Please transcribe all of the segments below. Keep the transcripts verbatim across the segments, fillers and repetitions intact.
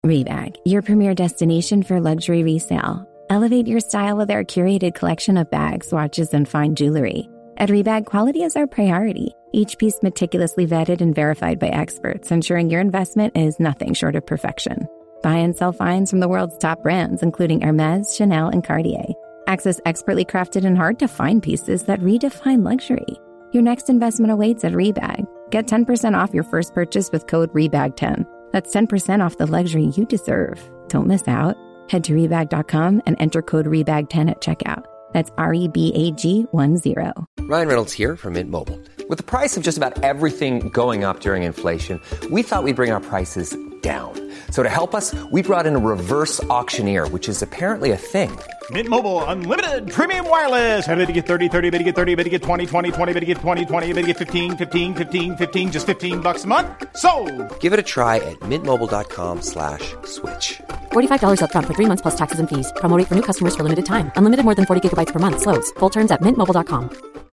Rebag, your premier destination for luxury resale. Elevate your style with our curated collection of bags, watches, and fine jewelry. At Rebag, quality is our priority. Each piece meticulously vetted and verified by experts, ensuring your investment is nothing short of perfection. Buy and sell finds from the world's top brands, including Hermes, Chanel, and Cartier. Access expertly crafted and hard-to-find pieces that redefine luxury. Your next investment awaits at Rebag. Get ten percent off your first purchase with code rebag ten. That's ten percent off the luxury you deserve. Don't miss out. Head to rebag dot com and enter code rebag ten at checkout. That's R E B A G one zero. Ryan Reynolds here from Mint Mobile. With the price of just about everything going up during inflation, we thought we'd bring our prices down. So to help us, we brought in a reverse auctioneer, which is apparently a thing. Mint Mobile Unlimited Premium Wireless. How to get thirty, thirty, how to get thirty, how to get twenty, twenty, twenty, how to get twenty, twenty, how to get fifteen, fifteen, fifteen, fifteen, just fifteen bucks a month? Sold! Give it a try at mintmobile.com slash switch. forty-five dollars up front for three months plus taxes and fees. Promo rate for new customers for limited time. Unlimited more than forty gigabytes per month. Slows full terms at mint mobile dot com.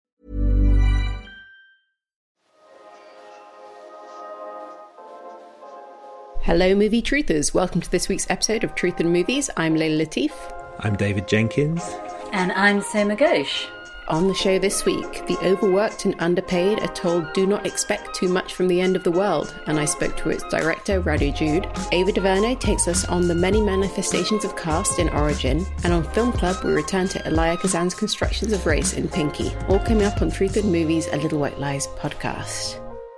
Hello, movie truthers. Welcome to this week's episode of Truth in Movies. I'm Layla Latif. I'm David Jenkins. And I'm Soma Ghosh. On the show this week, the overworked and underpaid are told do not expect too much from the end of the world, and I spoke to its director, Radu Jude. Ava DuVernay takes us on the many manifestations of caste in Origin, and on Film Club we return to Elia Kazan's constructions of race in Pinky. All coming up on Truth in Movies, A Little White Lies podcast.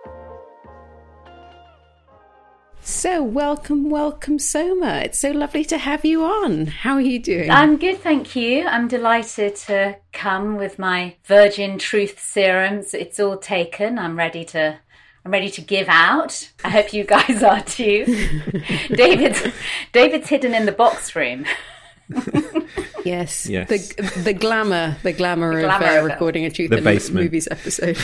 So, welcome, welcome, Soma. It's so lovely to have you on. How are you doing? I'm good, thank you. I'm delighted to come with my Virgin Truth serums. It's all taken. I'm ready to I'm ready to give out. I hope you guys are too. David's David's hidden in the box room. Yes, yes. The the glamour, the glamour, the glamour of uh, of recording a Truth the in basement. Movies episode.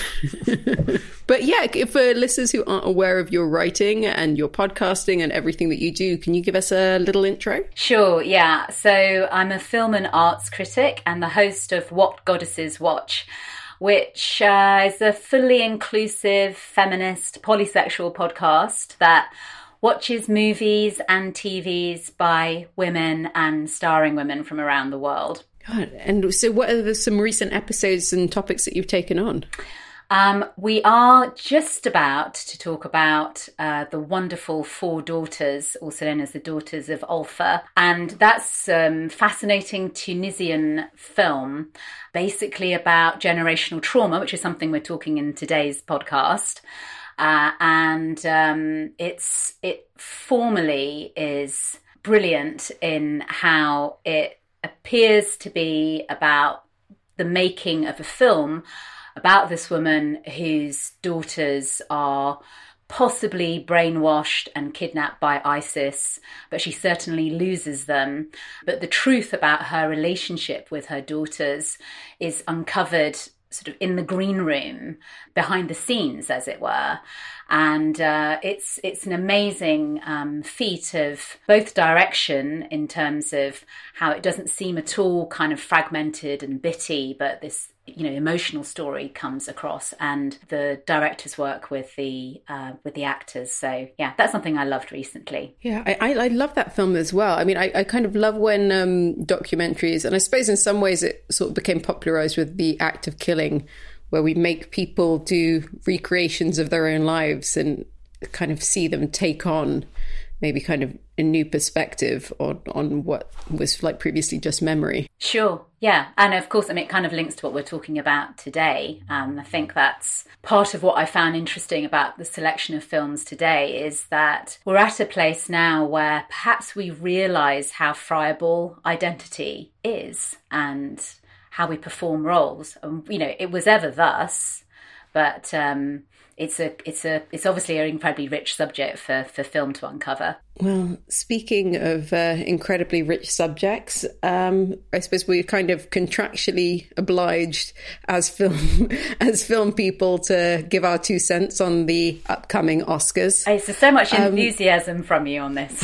But yeah, for listeners who aren't aware of your writing and your podcasting and everything that you do, can you give us a little intro? Sure, yeah. So I'm a film and arts critic and the host of What Goddesses Watch, which uh, is a fully inclusive, feminist, polysexual podcast that watches movies and T Vs by women and starring women from around the world. God. And so what are the, some recent episodes and topics that you've taken on? Um, we are just about to talk about uh, the wonderful Four Daughters, also known as the Daughters of Ulfa. And that's a um, fascinating Tunisian film, basically about generational trauma, which is something we're talking in today's podcast. Uh, and um, it's it formally is brilliant in how it appears to be about the making of a film about this woman whose daughters are possibly brainwashed and kidnapped by ISIS, but she certainly loses them. But the truth about her relationship with her daughters is uncovered sort of in the green room, behind the scenes, as it were. And uh, it's it's an amazing um, feat of both direction in terms of how it doesn't seem at all kind of fragmented and bitty, but this, you know, emotional story comes across, and the director's work with the uh, with the actors. So yeah, that's something I loved recently. Yeah, I, I love that film as well. I mean, I, I kind of love when um, documentaries, and I suppose in some ways it sort of became popularized with the act of killing, where we make people do recreations of their own lives and kind of see them take on maybe kind of a new perspective on, on what was like previously just memory. Sure, yeah. And of course, I mean, it kind of links to what we're talking about today. Um, I think that's part of what I found interesting about the selection of films today is that we're at a place now where perhaps we realise how friable identity is and how we perform roles. Um, you know, it was ever thus, but um, it's a it's a it's obviously an incredibly rich subject for for film to uncover. Well, speaking of uh, incredibly rich subjects, um, I suppose we're kind of contractually obliged as film as film people to give our two cents on the upcoming Oscars. Hey, so so much enthusiasm um, from you on this.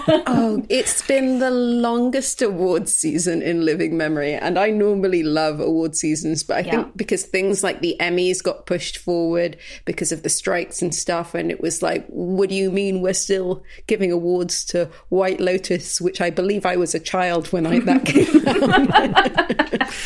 Oh, it's been the longest awards season in living memory, and I normally love award seasons, but I yeah. think because things like the Emmys got pushed forward because of the strikes and stuff, and it was like, what do you mean we're still giving awards to White Lotus, which I believe I was a child when I, that came out.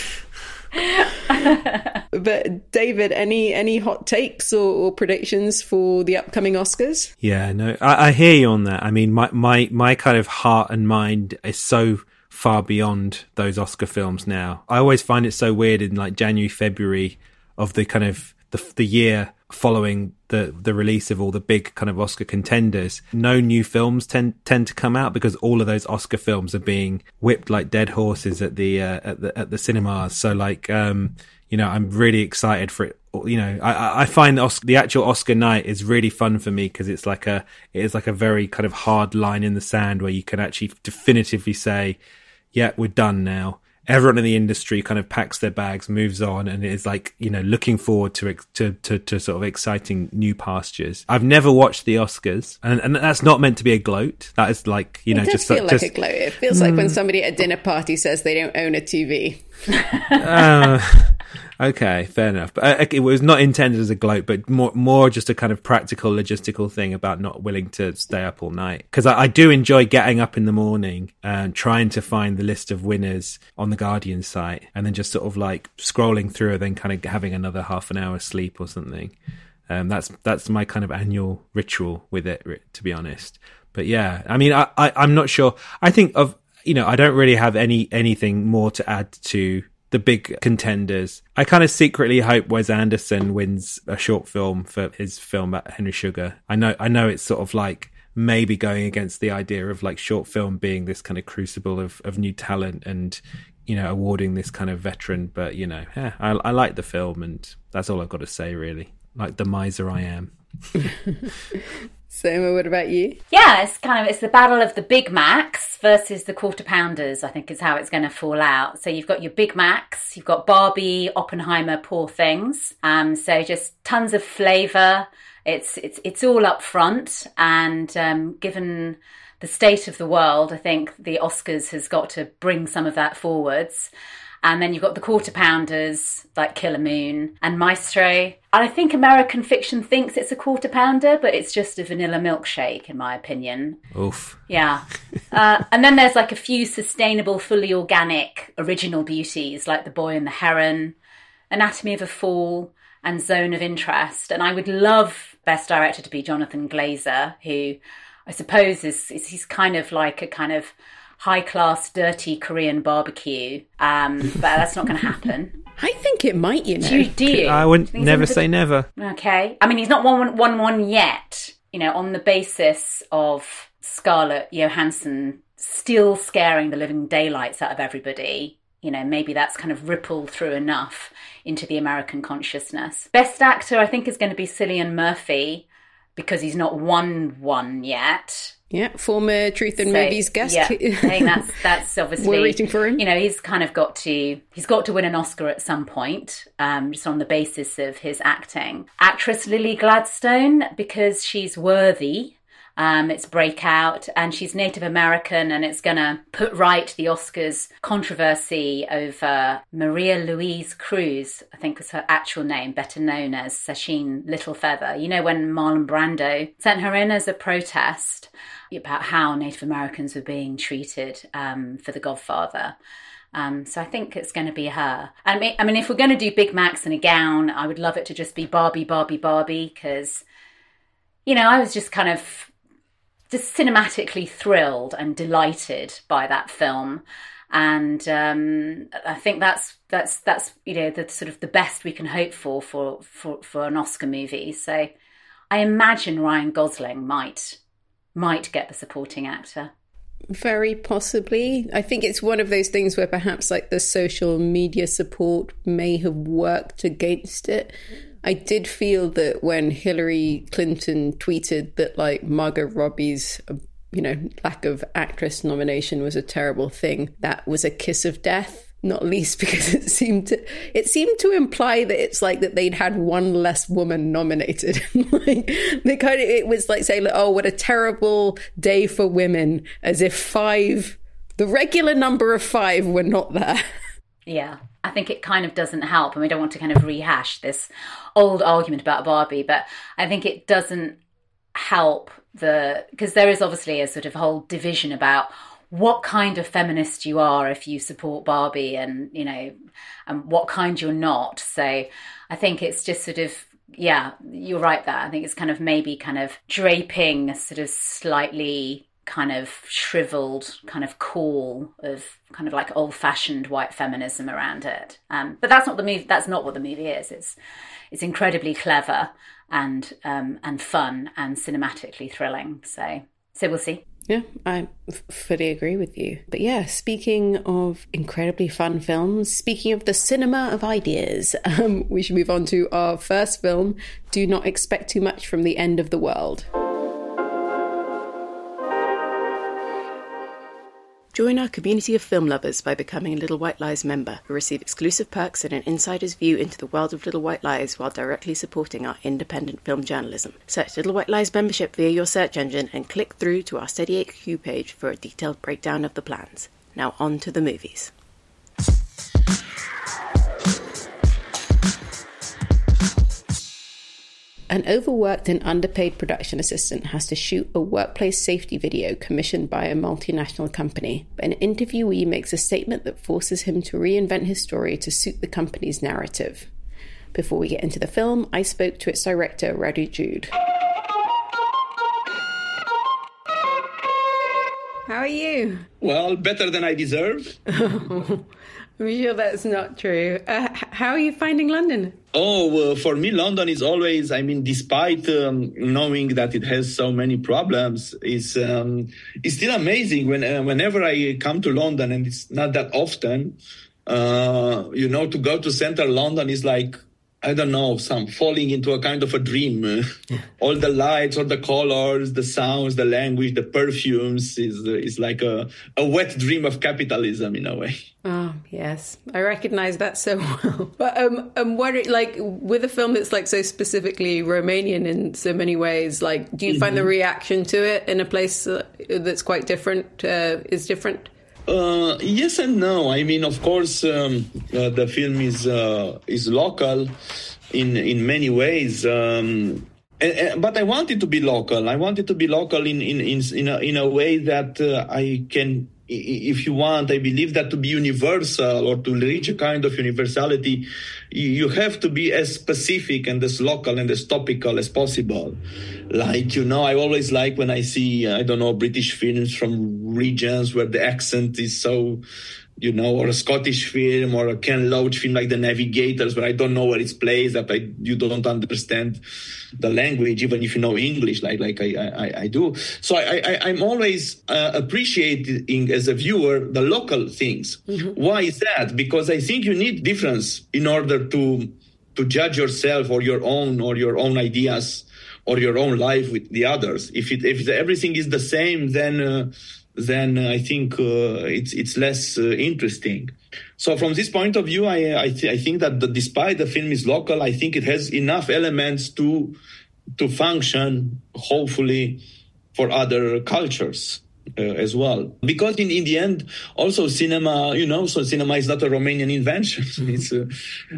But David, any any hot takes or, or predictions for the upcoming Oscars? Yeah, no, I, I hear you on that. I mean, my, my, my kind of heart and mind is so far beyond those Oscar films now. I always find it so weird in like January, February of the kind of the, the year following the the release of all the big kind of Oscar contenders. No new films tend tend to come out because all of those Oscar films are being whipped like dead horses at the uh, at the at the cinemas. So like um you know, I'm really excited for it. You know, I I find the, Oscar, the actual Oscar night is really fun for me because it's like a it is like a very kind of hard line in the sand where you can actually definitively say, yeah, we're done now. Everyone in the industry kind of packs their bags, moves on, and is like, you know, looking forward to to to, to sort of exciting new pastures. I've never watched the Oscars, and, and that's not meant to be a gloat. That is like, you know, it does just feel just, like a gloat. It feels mm. like when somebody at a dinner party says they don't own a T V. uh, okay, fair enough. But uh, it was not intended as a gloat, but more more just a kind of practical, logistical thing about not willing to stay up all night. Because I, I do enjoy getting up in the morning and trying to find the list of winners on the Guardian site, and then just sort of like scrolling through and then kind of having another half an hour sleep or something. Um, that's that's my kind of annual ritual with it, to be honest. But yeah, I mean, I, I I'm not sure. I think of. You know, I don't really have any anything more to add to the big contenders. I kind of secretly hope Wes Anderson wins a short film for his film about Henry Sugar. I know, I know, it's sort of like maybe going against the idea of like short film being this kind of crucible of, of new talent and, you know, awarding this kind of veteran. But you know, yeah, I, I like the film, and that's all I've got to say, really. Like the miser I am. Soma, what about you? Yeah, it's kind of, it's the battle of the Big Macs versus the Quarter Pounders, I think is how it's going to fall out. So you've got your Big Macs, you've got Barbie, Oppenheimer, Poor Things. Um, so just tons of flavour. It's it's it's all up front, and um, given the state of the world, I think the Oscars has got to bring some of that forwards. And then you've got the Quarter Pounders, like Killer Moon and Maestro. And I think American Fiction thinks it's a quarter pounder, but it's just a vanilla milkshake, in my opinion. Oof. Yeah. uh, and then there's like a few sustainable, fully organic, original beauties, like The Boy and the Heron, Anatomy of a Fall, and Zone of Interest. And I would love Best Director to be Jonathan Glazer, who I suppose is, is he's kind of like a kind of high-class, dirty Korean barbecue, um, but that's not going to happen. I think it might, you know. Do you? Do you? I wouldn't never say never. Okay. I mean, he's not one, one, one yet, you know, on the basis of Scarlett Johansson still scaring the living daylights out of everybody. You know, maybe that's kind of rippled through enough into the American consciousness. Best Actor, I think, is going to be Cillian Murphy, because he's not won one yet. Yeah, former Truth in so, Movies guest. Yeah, I think that's that's obviously. We're rooting for him. You know, he's kind of got to he's got to win an Oscar at some point, um, just on the basis of his acting. Actress Lily Gladstone, because she's worthy. Um, it's Breakout, and she's Native American, and it's going to put right the Oscars controversy over Maria Louise Cruz, I think was her actual name, better known as Sacheen Littlefeather. You know, when Marlon Brando sent her in as a protest about how Native Americans were being treated um, for The Godfather. Um, so I think it's going to be her. I mean, I mean, if we're going to do Big Macs in a gown, I would love it to just be Barbie, Barbie, Barbie, because, you know, I was just kind of just cinematically thrilled and delighted by that film. And um, I think that's, that's, that's, you know, the sort of the best we can hope for, for, for, for an Oscar movie. So I imagine Ryan Gosling might, might get the supporting actor. Very possibly. I think it's one of those things where perhaps like the social media support may have worked against it. I did feel that when Hillary Clinton tweeted that like Margot Robbie's, you know, lack of actress nomination was a terrible thing, that was a kiss of death, not least because it seemed to it seemed to imply that it's like that they'd had one less woman nominated. Like they kind of it was like saying, like, oh, what a terrible day for women, as if five, the regular number of five, were not there. Yeah, I think it kind of doesn't help, and we don't want to kind of rehash this old argument about Barbie, but I think it doesn't help the, because there is obviously a sort of whole division about what kind of feminist you are if you support Barbie, and, you know, and what kind you're not. So I think it's just sort of, yeah, you're right there. I think it's kind of maybe kind of draping a sort of slightly kind of shriveled kind of call of kind of like old-fashioned white feminism around it. Um, but that's not the movie. That's not what the movie is. It's it's incredibly clever and um, and fun and cinematically thrilling. So so we'll see. Yeah, I f- fully agree with you. But yeah, speaking of incredibly fun films, speaking of the cinema of ideas, um, we should move on to our first film, Do Not Expect Too Much from the End of the World. Join our community of film lovers by becoming a Little White Lies member, who receive exclusive perks and an insider's view into the world of Little White Lies while directly supporting our independent film journalism. Search Little White Lies membership via your search engine and click through to our Steady H Q page for a detailed breakdown of the plans. Now on to the movies. An overworked and underpaid production assistant has to shoot a workplace safety video commissioned by a multinational company, but an interviewee makes a statement that forces him to reinvent his story to suit the company's narrative. Before we get into the film, I spoke to its director, Radu Jude. How are you? Well, better than I deserve. I'm sure that's not true. Uh, how are you finding London? Oh, uh, for me, London is always, I mean, despite um, knowing that it has so many problems, it's, um, it's still amazing when uh, whenever I come to London, and it's not that often, uh, you know, to go to central London is like, I don't know, some falling into a kind of a dream. Yeah. All the lights, all the colors, the sounds, the language, the perfumes is is like a, a wet dream of capitalism in a way. Oh, yes. I recognize that so well. But um, um, what, like, with a film that's like so specifically Romanian in so many ways, like, do you mm-hmm. find the reaction to it in a place uh, that's quite different, uh, is different? Uh, yes and no. I mean, of course, um, uh, the film is uh, is local in in many ways. Um, and, and, but I want it to be local. I want it to be local in in in in a, in a way that uh, I can. If you want, I believe that to be universal or to reach a kind of universality, you have to be as specific and as local and as topical as possible. Like, you know, I always like when I see, I don't know, British films from regions where the accent is so, you know, or a Scottish film or a Ken Loach film like The Navigators, where I don't know where it's placed, that I, you don't understand the language, even if you know English, like like I I, I do. So I, I I'm always uh, appreciating as a viewer the local things. Mm-hmm. Why is that? Because I think you need difference in order to to judge yourself or your own or your own ideas or your own life with the others. If it if everything is the same, then uh, then I think uh, it's it's less uh, interesting. So from this point of view, I I, th- I think that the, despite the film is local, I think it has enough elements to to function, hopefully, for other cultures uh, as well. Because in, in the end, also cinema, you know, so cinema is not a Romanian invention. It's uh,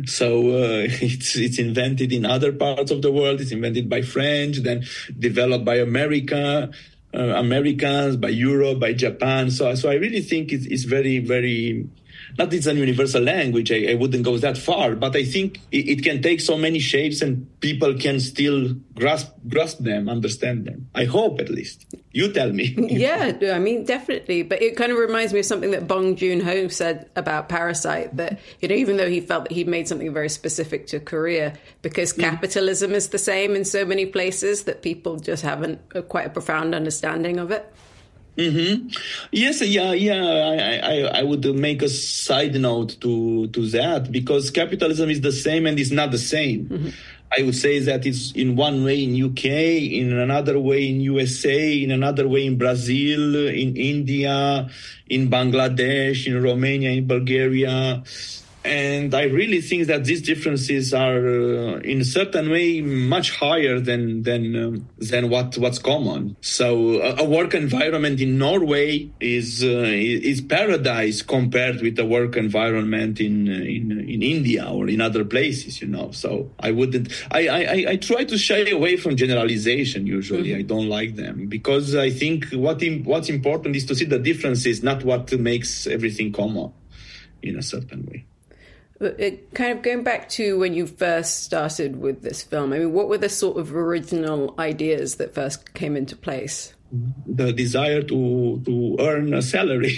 so uh, it's it's invented in other parts of the world. It's invented by French, then developed by America. Uh, Americans, by Europe, by Japan. So, so I really think it's, it's very, very, not it's a universal language. I, I wouldn't go that far, but I think it, it can take so many shapes and people can still grasp, grasp them, understand them. I hope, at least. You tell me. Yeah, I mean, definitely. But it kind of reminds me of something that Bong Joon-ho said about Parasite, that, you know, even though he felt that he'd made something very specific to Korea, because capitalism is the same in so many places that people just haven't a, quite a profound understanding of it. Mm-hmm. Yes, yeah, yeah. I, I, I would make a side note to, to that, because capitalism is the same and is not the same. Mm-hmm. I would say that it's in one way in U K, in another way in U S A, in another way in Brazil, in India, in Bangladesh, in Romania, in Bulgaria. And I really think that these differences are, uh, in a certain way, much higher than than um, than what what's common. So a, a work environment in Norway is uh, is paradise compared with the work environment in in in India or in other places. You know, so I wouldn't. I I, I try to shy away from generalization. Usually, mm-hmm. I don't like them because I think what im- what's important is to see the differences, not what makes everything common in a certain way. It, kind of going back to when you first started with this film, I mean, what were the sort of original ideas that first came into place? The desire to to earn a salary.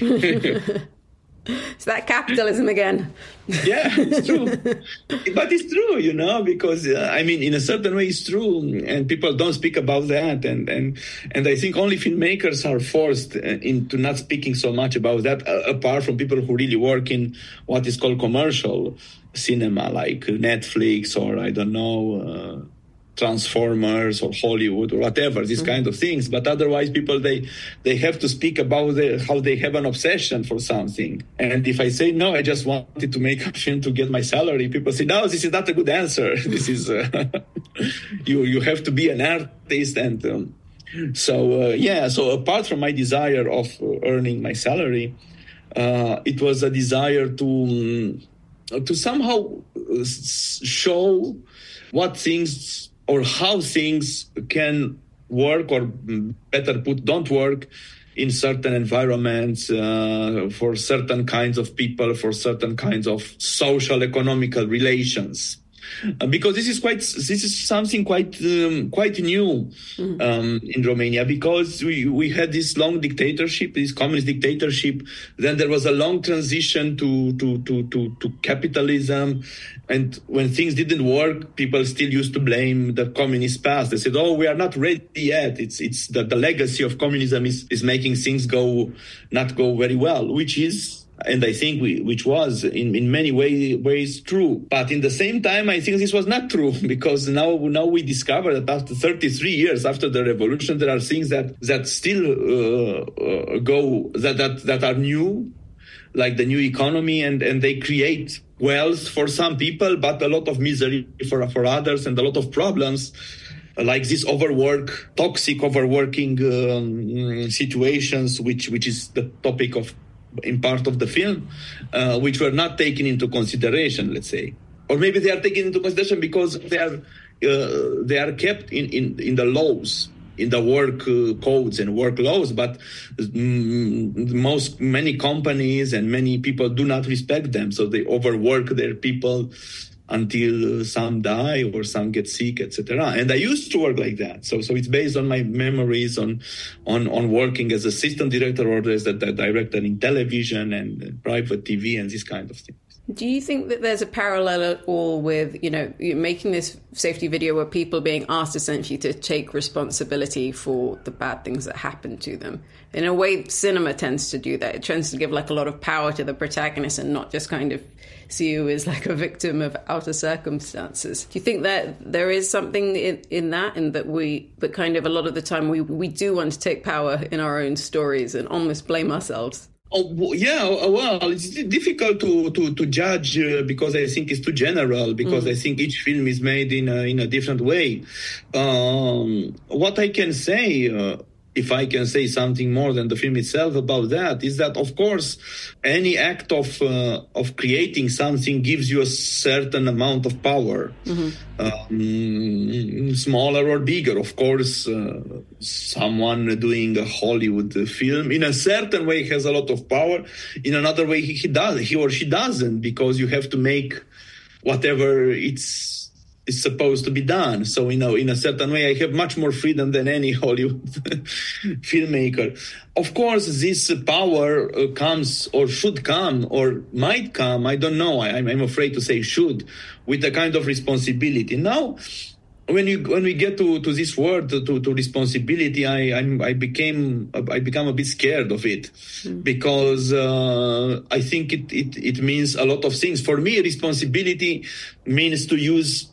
Is that capitalism again? Yeah, it's true. But it's true, you know, because, uh, I mean, in a certain way it's true, and people don't speak about that. And, and, and I think only filmmakers are forced into not speaking so much about that, uh, apart from people who really work in what is called commercial cinema, like Netflix or, I don't know, uh, Transformers or Hollywood or whatever, these mm-hmm. kind of things. But otherwise, people, they they have to speak about the, how they have an obsession for something. And if I say, no, I just wanted to make a film to get my salary, people say, no, this is not a good answer. This is, uh, you you have to be an artist. And um, so, uh, yeah, so apart from my desire of earning my salary, uh, it was a desire to, um, to somehow show what things or how things can work, or better put, don't work in certain environments, uh, for certain kinds of people, for certain kinds of social, economical relations. Uh, because this is quite, this is something quite, um, quite new mm-hmm. um, in Romania, because we, we had this long dictatorship, this communist dictatorship. Then there was a long transition to, to, to, to, to capitalism. And when things didn't work, people still used to blame the communist past. They said, oh, we are not ready yet. It's, it's the, the legacy of communism is, is making things go, not go very well, which is, and I think we, which was in, in many way, ways true. But in the same time, I think this was not true, because now, now we discover that after thirty-three years after the revolution, there are things that, that still uh, uh, go, that, that, that are new, like the new economy, and, and they create wealth for some people, but a lot of misery for, for others, and a lot of problems. Like this overwork, toxic overworking um, situations, which, which is the topic of, in part of the film, uh, which were not taken into consideration, let's say. Or maybe they are taken into consideration because they are uh, they are kept in, in, in the laws, in the work uh, codes and work laws, but mm, most many companies and many people do not respect them, so they overwork their people until some die or some get sick, et cetera. And I used to work like that. So so it's based on my memories on on, on working as assistant director or as a director in television and private T V and this kind of thing. Do you think that there's a parallel at all with, you know, making this safety video where people are being asked essentially to take responsibility for the bad things that happen to them? In a way, cinema tends to do that. It tends to give like a lot of power to the protagonist and not just kind of see you as like a victim of outer circumstances. Do you think that there is something in, in that, and that we, but kind of a lot of the time we, we do want to take power in our own stories and almost blame ourselves? Oh, yeah, well, it's difficult to, to, to judge uh, because I think it's too general, because mm. I think each film is made in a, in a different way. Um, what I can say, uh, if I can say something more than the film itself about that, is that, of course, any act of uh, of creating something gives you a certain amount of power, mm-hmm. um, smaller or bigger. Of course, uh, someone doing a Hollywood film in a certain way has a lot of power. In another way, he, he does, he or she doesn't, because you have to make whatever it's is supposed to be done. So, you know, in a certain way, I have much more freedom than any Hollywood filmmaker. Of course, this power uh, comes, or should come, or might come, I don't know, I, I'm afraid to say should, with a kind of responsibility. Now, when you when we get to, to this word, to, to responsibility, I I'm, I became I become a bit scared of it, mm. because uh, I think it, it, it means a lot of things. For me, responsibility means to use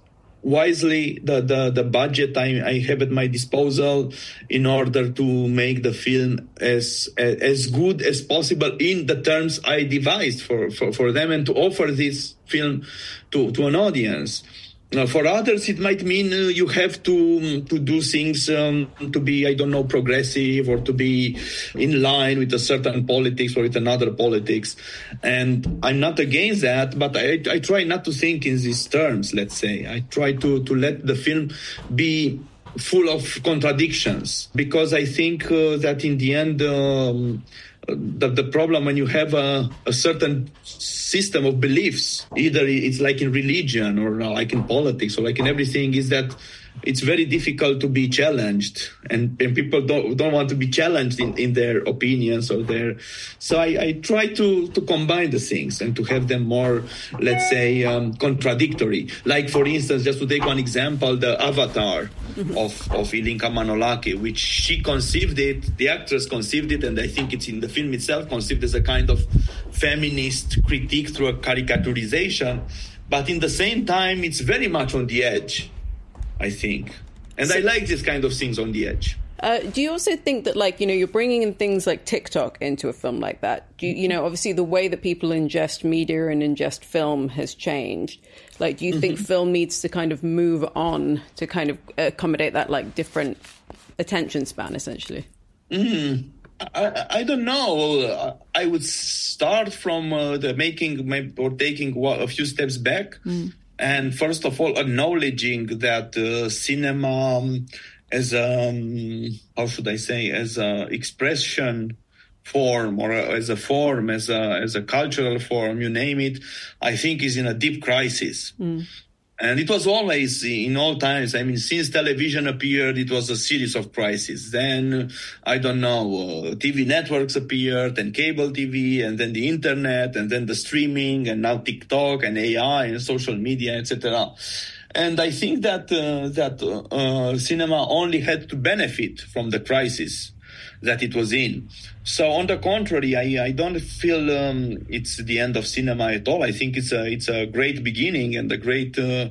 wisely the, the, the budget I, I have at my disposal in order to make the film as as good as possible in the terms I devised for, for, for them, and to offer this film to, to an audience. Uh, for others, it might mean uh, you have to to do things um, to be, I don't know, progressive, or to be in line with a certain politics or with another politics. And I'm not against that, but I, I try not to think in these terms, let's say. I try to, to let the film be full of contradictions, because I think uh, that in the end, um, the, the problem when you have a, a certain system of beliefs, either it's like in religion or like in politics or like in everything, is that it's very difficult to be challenged, and, and people don't don't want to be challenged in, in their opinions or their. So I, I try to, to combine the things and to have them more, let's say, um, contradictory. Like, for instance, just to take one example, the Avatar mm-hmm. of, of Ilinka Manolaki, which she conceived it, the actress conceived it, and I think it's in the film itself conceived as a kind of feminist critique through a caricaturization. But in the same time, it's very much on the edge, I think. And so, I like this kind of things on the edge. Uh, do you also think that, like, you know, you're bringing in things like TikTok into a film like that? Do you, you know, obviously the way that people ingest media and ingest film has changed. Like, do you mm-hmm. think film needs to kind of move on to kind of accommodate that, like, different attention span, essentially? Mm-hmm. I, I don't know. I would start from uh, the making or taking a few steps back. Mm. And first of all, acknowledging that uh, cinema um, as a, um, how should I say, as a expression form, or a, as a form, as a as a cultural form, you name it, I think is in a deep crisis. Mm. And it was always, in all times, I mean, since television appeared, it was a series of crises. Then, I don't know, uh, T V networks appeared, and cable T V, and then the internet, and then the streaming, and now TikTok, and A I, and social media, et cetera. And I think that uh, that uh, cinema only had to benefit from the crisis that it was in. So on the contrary, I, I don't feel um, it's the end of cinema at all. I think it's a it's a great beginning, and a great uh,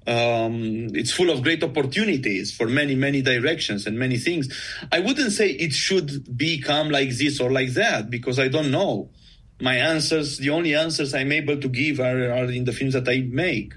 um, it's full of great opportunities for many, many directions and many things. I wouldn't say it should become like this or like that, because I don't know. My answers, the only answers I'm able to give are, are in the films that I make.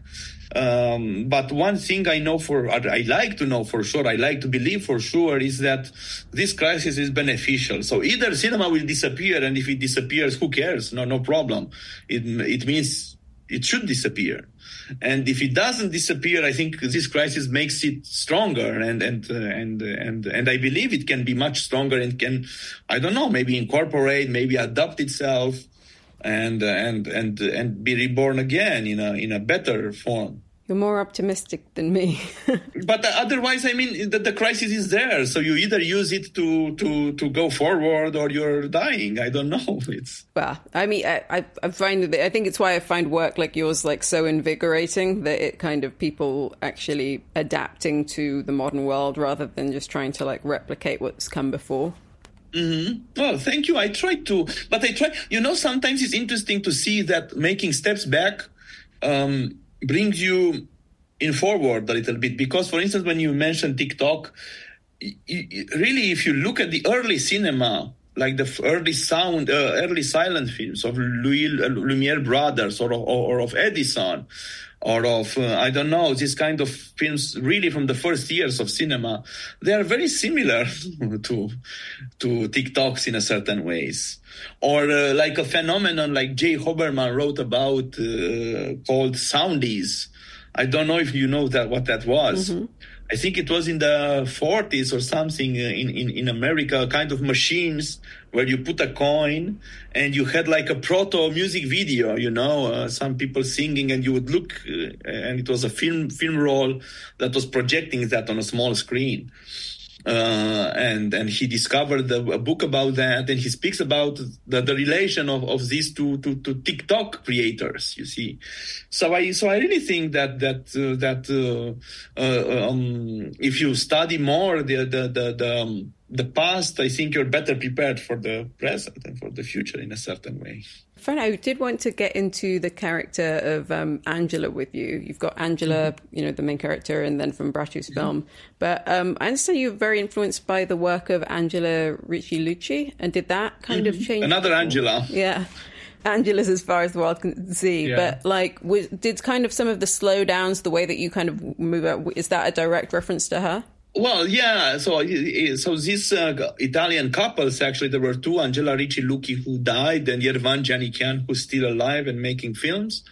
Um, but one thing I know for, I like to know for sure, I like to believe for sure, is that this crisis is beneficial. So either cinema will disappear, and if it disappears, who cares? No, no problem. It, it means it should disappear. And if it doesn't disappear, I think this crisis makes it stronger, and, and, uh, and, and, and I believe it can be much stronger and can, I don't know, maybe incorporate, maybe adapt itself. And uh, and and and be reborn again in a in a better form. You're more optimistic than me. But uh, otherwise, I mean, the, the crisis is there. So you either use it to, to, to go forward, or you're dying. I don't know. It's well, I mean, I I find that I think it's why I find work like yours like so invigorating, that it kind of people actually adapting to the modern world rather than just trying to like replicate what's come before. Mm-hmm. Well, thank you. I try to, but I try, you know, sometimes it's interesting to see that making steps back um, brings you in forward a little bit. Because, for instance, when you mentioned TikTok, y- y- really, if you look at the early cinema, like the early sound, uh, early silent films of Louis Lumiere brothers, or, or, or of Edison, or of, uh, I don't know, this kind of films really from the first years of cinema, they are very similar to to TikToks in a certain ways. Or uh, like a phenomenon like Jay Hoberman wrote about uh, called Soundies. I don't know if you know that what that was. Mm-hmm. I think it was in the forties or something in, in, in America, kind of machines where you put a coin and you had like a proto music video, you know, uh, some people singing, and you would look uh, and it was a film film roll that was projecting that on a small screen. Uh, and and he discovered a, a book about that, and he speaks about the, the relation of, of these two to, to TikTok creators. You see, so I so I really think that that uh, that uh, uh, um, if you study more the the the the, um, the past, I think you're better prepared for the present and for the future in a certain way. Fran, I did want to get into the character of um, Angela with you. You've got Angela, mm-hmm. you know, the main character, and then from Bratu's mm-hmm. film. But um, I understand you're very influenced by the work of Angela Ricciolucci. And did that kind mm-hmm. of change? Another Angela. Yeah. Angela's as far as the world can see. Yeah. But like, was, did kind of some of the slowdowns, the way that you kind of move out, is that a direct reference to her? Well, yeah. So, so these uh, Italian couples, actually, there were two, Angela Ricciolucci, who died, and Yervan Giannikian, who's still alive and making films.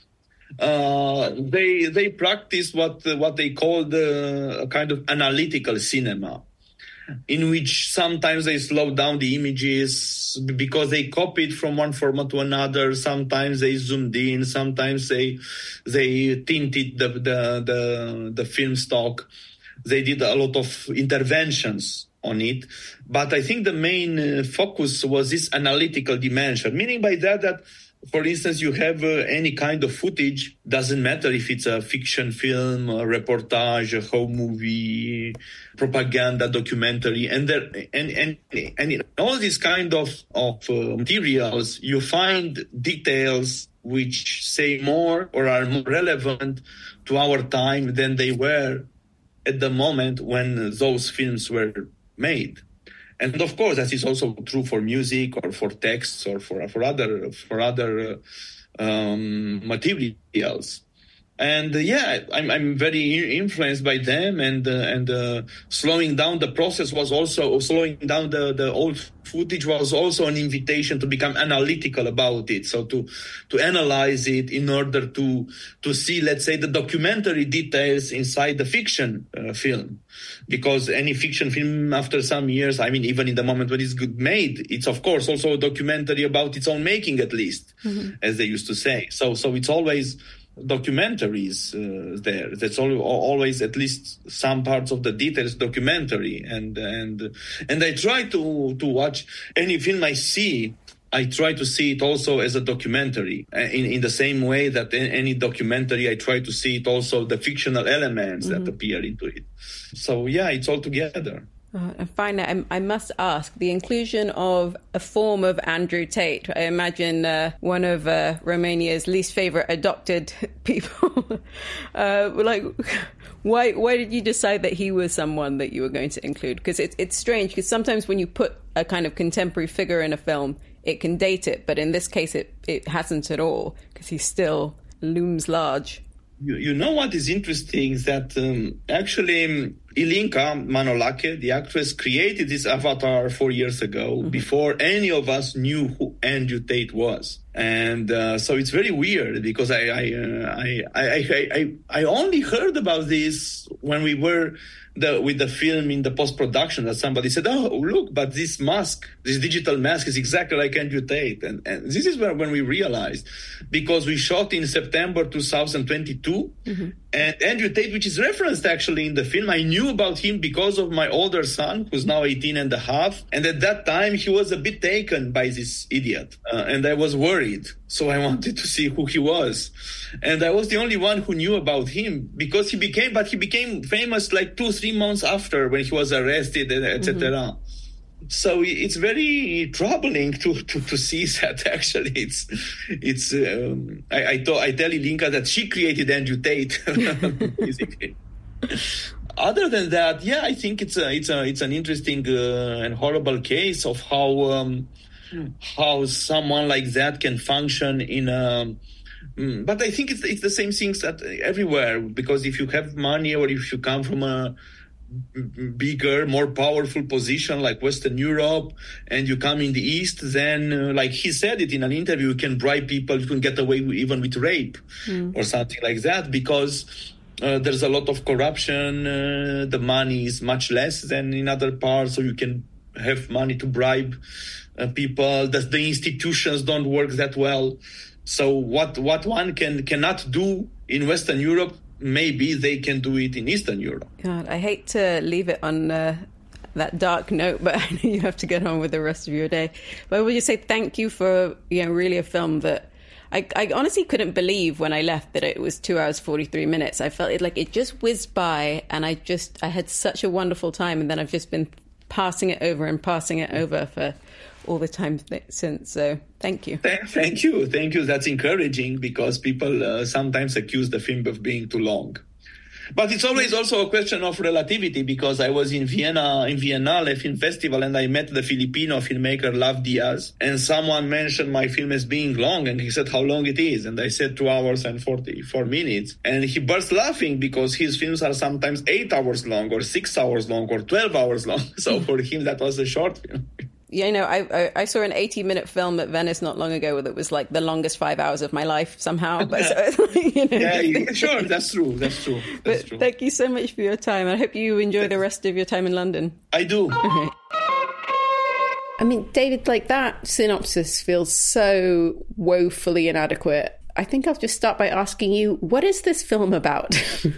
Uh, they they practiced what what they called uh, a kind of analytical cinema, in which sometimes they slowed down the images because they copied from one format to another. Sometimes they zoomed in. Sometimes they they tinted the the the, the film stock. They did a lot of interventions on it. But I think the main uh, focus was this analytical dimension, meaning by that that, for instance, you have uh, any kind of footage, doesn't matter if it's a fiction film, a reportage, a home movie, propaganda, documentary, and there, and and and in all these kind of of uh, materials, you find details which say more or are more relevant to our time than they were at the moment when those films were made. And of course, that is also true for music or for texts or for for other for other uh, um, materials. And uh, yeah, I'm I'm very influenced by them, and uh, and uh, slowing down the process was also slowing down the, the old footage was also an invitation to become analytical about it. So to to analyze it in order to to see, let's say, the documentary details inside the fiction uh, film, because any fiction film after some years, I mean, even in the moment when it's good made, it's of course also a documentary about its own making, at least, mm-hmm. as they used to say. So so it's always documentaries uh, there. That's all, always at least some parts of the details documentary, and and and I try to to watch any film I see. I try to see it also as a documentary, in in the same way that in any documentary I try to see it also the fictional elements mm-hmm. that appear into it. So yeah, it's all together. Uh, and finally, I, I must ask, the inclusion of a form of Andrew Tate, I imagine uh, one of uh, Romania's least favourite adopted people. uh, like, why why did you decide that he was someone that you were going to include? Because it, it's strange, because sometimes when you put a kind of contemporary figure in a film, it can date it. But in this case, it, it hasn't at all, because he still looms large. You, you know what is interesting is that um, actually um, Ilinca Manolache, the actress, created this avatar four years ago mm-hmm. before any of us knew who Andrew Tate was. And uh, so it's very weird because I I, uh, I, I, I, I, I only heard about this when we were the, with the film in the post-production, that somebody said, oh, look, but this mask, this digital mask is exactly like Andrew Tate. And, and this is where, when we realized, because we shot in September twenty twenty-two, mm-hmm. and Andrew Tate, which is referenced actually in the film, I knew about him because of my older son, who's now eighteen and a half. And at that time, he was a bit taken by this idiot. Uh, and I was worried. So I wanted to see who he was. And I was the only one who knew about him because he became, but he became famous like two, three months after when he was arrested, et cetera. Mm-hmm. So it's very troubling to, to, to see that actually it's, it's, um, I, I, to, I tell Ilinca that she created Andrew Tate, basically. Other than that, yeah, I think it's a, it's a, it's an interesting uh, and horrible case of how, um, how someone like that can function in a, but I think it's it's the same things that everywhere, because if you have money or if you come from a bigger, more powerful position like Western Europe and you come in the East, then uh, like he said it in an interview, you can bribe people, you can get away with, even with rape mm. or something like that, because uh, there's a lot of corruption, uh, the money is much less than in other parts, so you can have money to bribe Uh, people, that the institutions don't work that well. So what what one can cannot do in Western Europe, maybe they can do it in Eastern Europe. God, I hate to leave it on uh, that dark note, but I know you have to get on with the rest of your day. But I would just say thank you for, you know, really a film that I, I honestly couldn't believe when I left that it was two hours, forty-three minutes. I felt it like it just whizzed by, and I just, I had such a wonderful time. And then I've just been passing it over and passing it over for all the time th- since. So thank you. Thank, thank you. Thank you. That's encouraging because people uh, sometimes accuse the film of being too long. But it's always also a question of relativity because I was in Vienna, in Biennale Film Festival, and I met the Filipino filmmaker Lav Diaz, and someone mentioned my film as being long, and he said how long it is, and I said two hours and forty-four minutes, and he burst laughing because his films are sometimes eight hours long, or six hours long, or twelve hours long. So for him, that was a short film. Yeah, you know, I, I I saw an eighty-minute film at Venice not long ago that was like the longest five hours of my life somehow. But so, you know. Yeah, sure, that's true, that's true. That's but true. Thank you so much for your time. I hope you enjoy the rest of your time in London. I do. Okay. I mean, David, like that synopsis feels so woefully inadequate. I think I'll just start by asking you, what is this film about?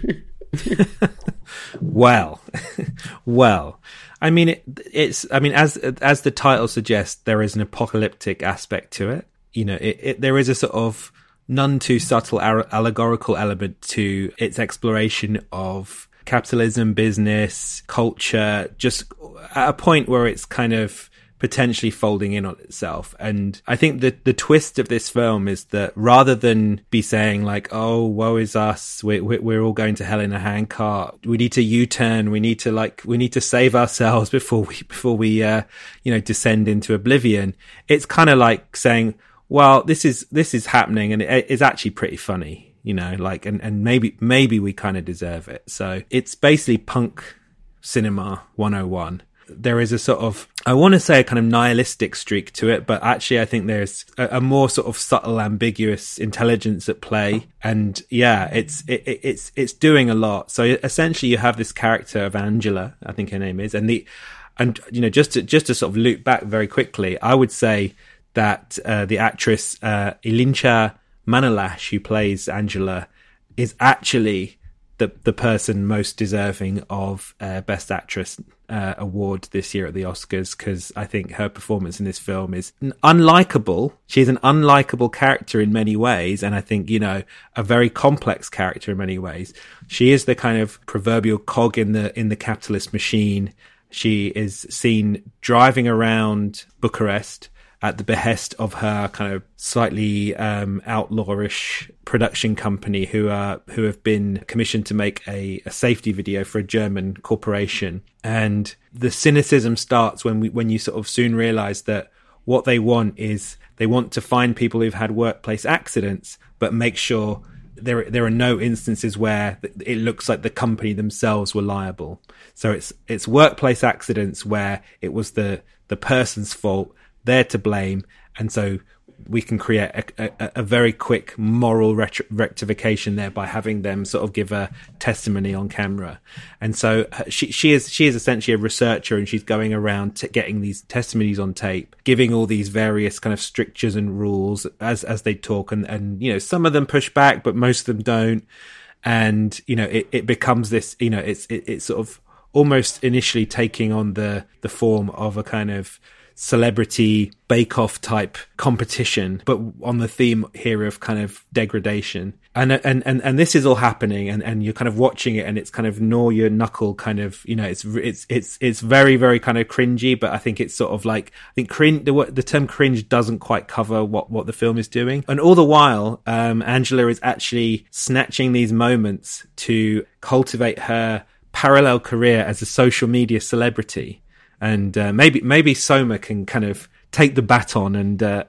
well, well. I mean, it, it's. I mean, as as the title suggests, there is an apocalyptic aspect to it. You know, it, it, there is a sort of none too subtle allegorical element to its exploration of capitalism, business, culture, just at a point where it's kind of potentially folding in on itself. And I think that the twist of this film is that rather than be saying like, oh, woe is us, we're, we're all going to hell in a handcart, we need to U-turn, we need to like, we need to save ourselves before we, before we, uh, you know, descend into oblivion. It's kind of like saying, well, this is, this is happening and it is actually pretty funny, you know, like, and, and maybe, maybe we kind of deserve it. So it's basically punk cinema one oh one. There is a sort of, I want to say a kind of nihilistic streak to it, but actually I think there's a, a more sort of subtle, ambiguous intelligence at play. And yeah, it's, it, it's, it's doing a lot. So essentially you have this character of Angela, I think her name is, and the, and, you know, just to, just to sort of loop back very quickly, I would say that, uh, the actress, uh, Ilinca Manalash, who plays Angela, is actually the, the person most deserving of, uh, Best Actress, Uh, award this year at the Oscars, because I think her performance in this film is unlikable. She's an unlikable character in many ways, and I think, you know, a very complex character in many ways. She is the kind of proverbial cog in the in the capitalist machine. She is seen driving around Bucharest at the behest of her kind of slightly um, outlawish production company who are who have been commissioned to make a, a safety video for a German corporation. And the cynicism starts when we when you sort of soon realise that what they want is they want to find people who've had workplace accidents, but make sure there there are no instances where it looks like the company themselves were liable. So it's it's workplace accidents where it was the the person's fault. They're to blame, and so we can create a, a, a very quick moral retri- rectification there by having them sort of give a testimony on camera. And so she she is she is essentially a researcher, and she's going around to getting these testimonies on tape, giving all these various kind of strictures and rules as as they talk, and and you know, some of them push back, but most of them don't. And you know, it, it becomes this, you know, it's it, it's sort of almost initially taking on the the form of a kind of celebrity bake-off type competition, but on the theme here of kind of degradation. And and and, and this is all happening, and, and you're kind of watching it, and it's kind of gnaw your knuckle kind of, you know, it's it's it's it's very, very kind of cringy, but I think it's sort of like, I think cringe, the, the term cringe doesn't quite cover what, what the film is doing. And all the while, um, Angela is actually snatching these moments to cultivate her parallel career as a social media celebrity. And uh, maybe maybe Soma can kind of take the baton and uh,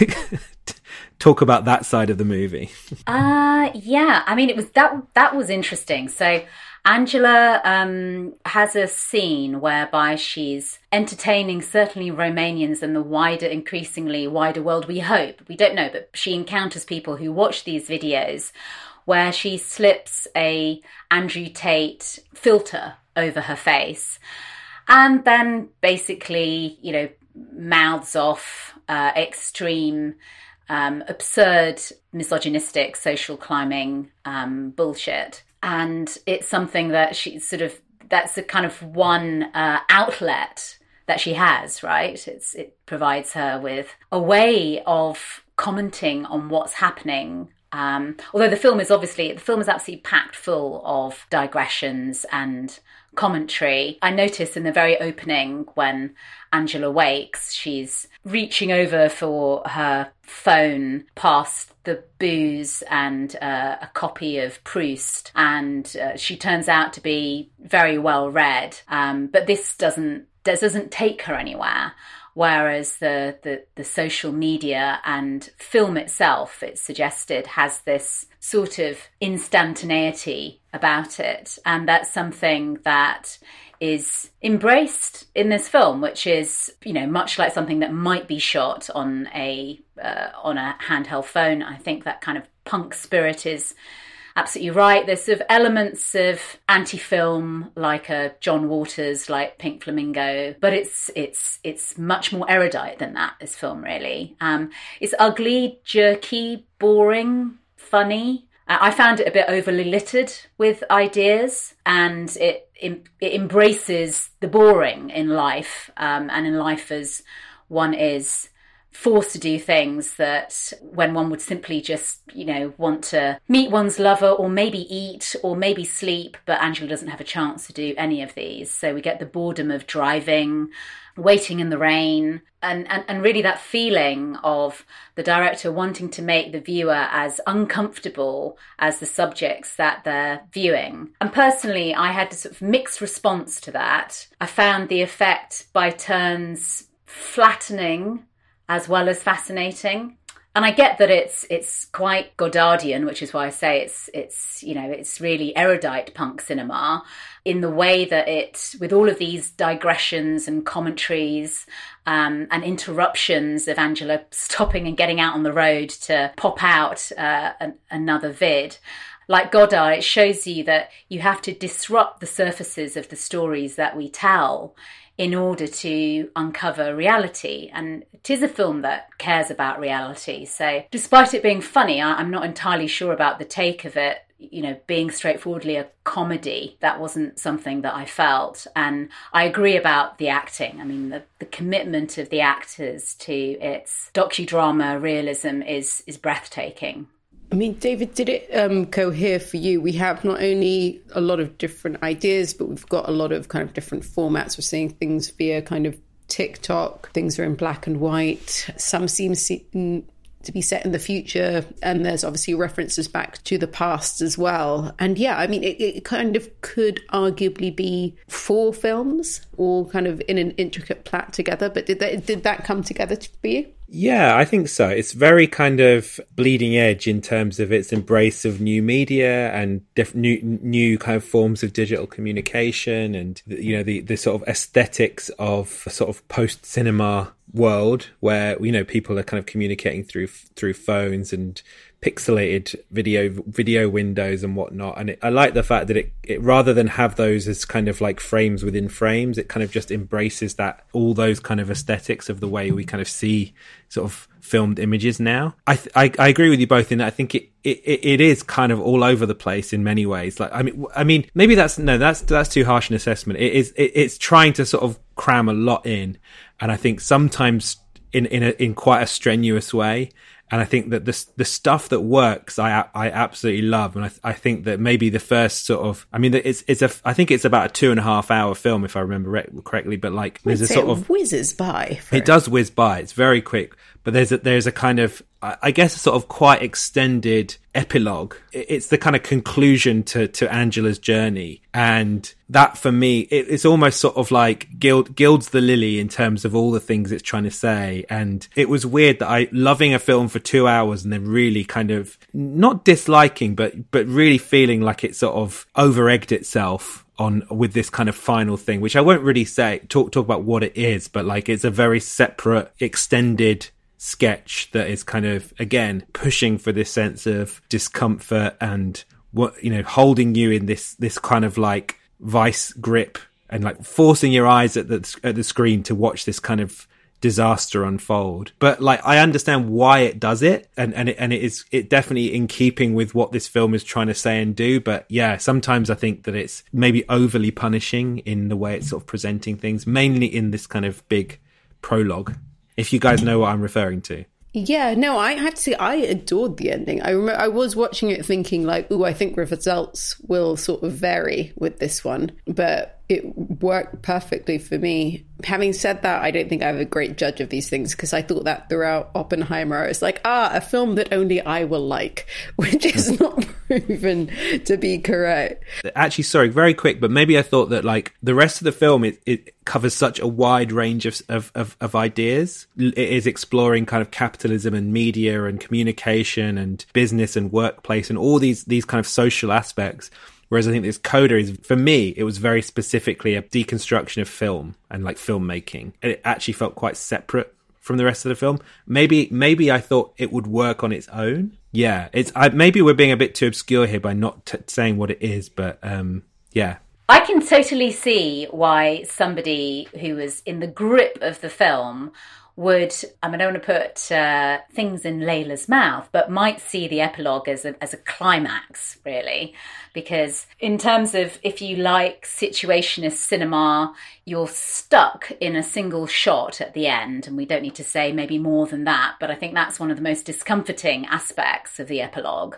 talk about that side of the movie. Uh yeah, I mean, it was that that was interesting. So Angela um, has a scene whereby she's entertaining certainly Romanians and the wider, increasingly wider world. We hope, we don't know, but she encounters people who watch these videos where she slips a Andrew Tate filter over her face. And then basically, you know, mouths off uh, extreme, um, absurd, misogynistic, social climbing um, bullshit. And it's something that she sort of, that's a kind of one uh, outlet that she has, right? It's It provides her with a way of commenting on what's happening. Um, although the film is obviously, the film is absolutely packed full of digressions and commentary. I notice in the very opening when Angela wakes, she's reaching over for her phone past the booze and uh, a copy of Proust, and uh, she turns out to be very well read. Um, but this doesn't this doesn't take her anywhere. Whereas the, the, the social media and film itself, it's suggested, has this sort of instantaneity about it. And that's something that is embraced in this film, which is, you know, much like something that might be shot on a uh, on a handheld phone. I think that kind of punk spirit is absolutely right. There's sort of elements of anti-film, like a John Waters, like Pink Flamingo, but it's it's it's much more erudite than that, this film, really. Um, it's ugly, jerky, boring, funny. Uh, I found it a bit overly littered with ideas, and it it embraces the boring in life, um, and in life as one is forced to do things that when one would simply just, you know, want to meet one's lover or maybe eat or maybe sleep, but Angela doesn't have a chance to do any of these. So we get the boredom of driving, waiting in the rain, and, and, and really that feeling of the director wanting to make the viewer as uncomfortable as the subjects that they're viewing. And personally, I had a sort of mixed response to that. I found the effect by turns flattening as well as fascinating. And I get that it's it's quite Godardian, which is why I say it's it's you know it's really erudite punk cinema in the way that it, with all of these digressions and commentaries um, and interruptions of Angela stopping and getting out on the road to pop out uh, an, another vid. Like Godard, it shows you that you have to disrupt the surfaces of the stories that we tell in order to uncover reality. And it is a film that cares about reality. So despite it being funny, I'm not entirely sure about the take of it, you know, being straightforwardly a comedy. That wasn't something that I felt. And I agree about the acting. I mean, the, the commitment of the actors to its docudrama realism is is breathtaking. I mean, David, did it um, cohere for you? We have not only a lot of different ideas, but we've got a lot of kind of different formats. We're seeing things via kind of TikTok. Things are in black and white. Some seem to be set in the future. And there's obviously references back to the past as well. And yeah, I mean, it, it kind of could arguably be four films all kind of in an intricate plait together. But did that, did that come together for you? Yeah, I think so. It's very kind of bleeding edge in terms of its embrace of new media and diff- new new kind of forms of digital communication, and you know the the sort of aesthetics of a sort of post cinema world where you know people are kind of communicating through through phones and pixelated video video windows and whatnot. And it, I like the fact that it, it rather than have those as kind of like frames within frames, it kind of just embraces that all those kind of aesthetics of the way we kind of see sort of filmed images now. I th- I, I agree with you both in that I think it, it it is kind of all over the place in many ways. Like I mean I mean maybe that's no that's that's too harsh an assessment. It is it, it's trying to sort of cram a lot in, and I think sometimes in in a, in quite a strenuous way. And I think that the the stuff that works, I I absolutely love, and I I think that maybe the first sort of, I mean, it's it's a I think it's about a two and a half hour film if I remember correctly, but like there's a sort of whizzes by. For... It does whiz by. It's very quick, but there's a, there's a kind of I guess a sort of quite extended epilogue. It's the kind of conclusion to to Angela's journey, and that for me, it, it's almost sort of like gild, gilds the lily in terms of all the things it's trying to say. And it was weird that I loving a film for two hours and then really kind of not disliking, but but really feeling like it sort of over-egged itself on with this kind of final thing, which I won't really say talk talk about what it is, but like it's a very separate, extended sketch that is kind of again pushing for this sense of discomfort and what you know holding you in this this kind of like vice grip and like forcing your eyes at the at the screen to watch this kind of disaster unfold. But like I understand why it does it, and and it, and it is it definitely in keeping with what this film is trying to say and do. But yeah, sometimes I think that it's maybe overly punishing in the way it's sort of presenting things, mainly in this kind of big prologue. If you guys know what I'm referring to. Yeah, no, I have to say I adored the ending. I remember I was watching it thinking like, ooh, I think results will sort of vary with this one. But it worked perfectly for me. Having said that, I don't think I'm a great judge of these things, because I thought that throughout Oppenheimer, I was like, ah, a film that only I will like, which is not proven to be correct. Actually, sorry, very quick, but maybe I thought that like the rest of the film, it, it covers such a wide range of, of, of, of ideas. It is exploring kind of capitalism and media and communication and business and workplace and all these, these kind of social aspects. Whereas I think this Coda is, for me, it was very specifically a deconstruction of film and like filmmaking. And it actually felt quite separate from the rest of the film. Maybe, maybe I thought it would work on its own. Yeah, it's I, maybe we're being a bit too obscure here by not t- saying what it is, but um, yeah. I can totally see why somebody who was in the grip of the film would, I mean, I don't want to put uh, things in Layla's mouth, but might see the epilogue as a, as a climax, really. Because in terms of, if you like situationist cinema, you're stuck in a single shot at the end. And we don't need to say maybe more than that. But I think that's one of the most discomforting aspects of the epilogue,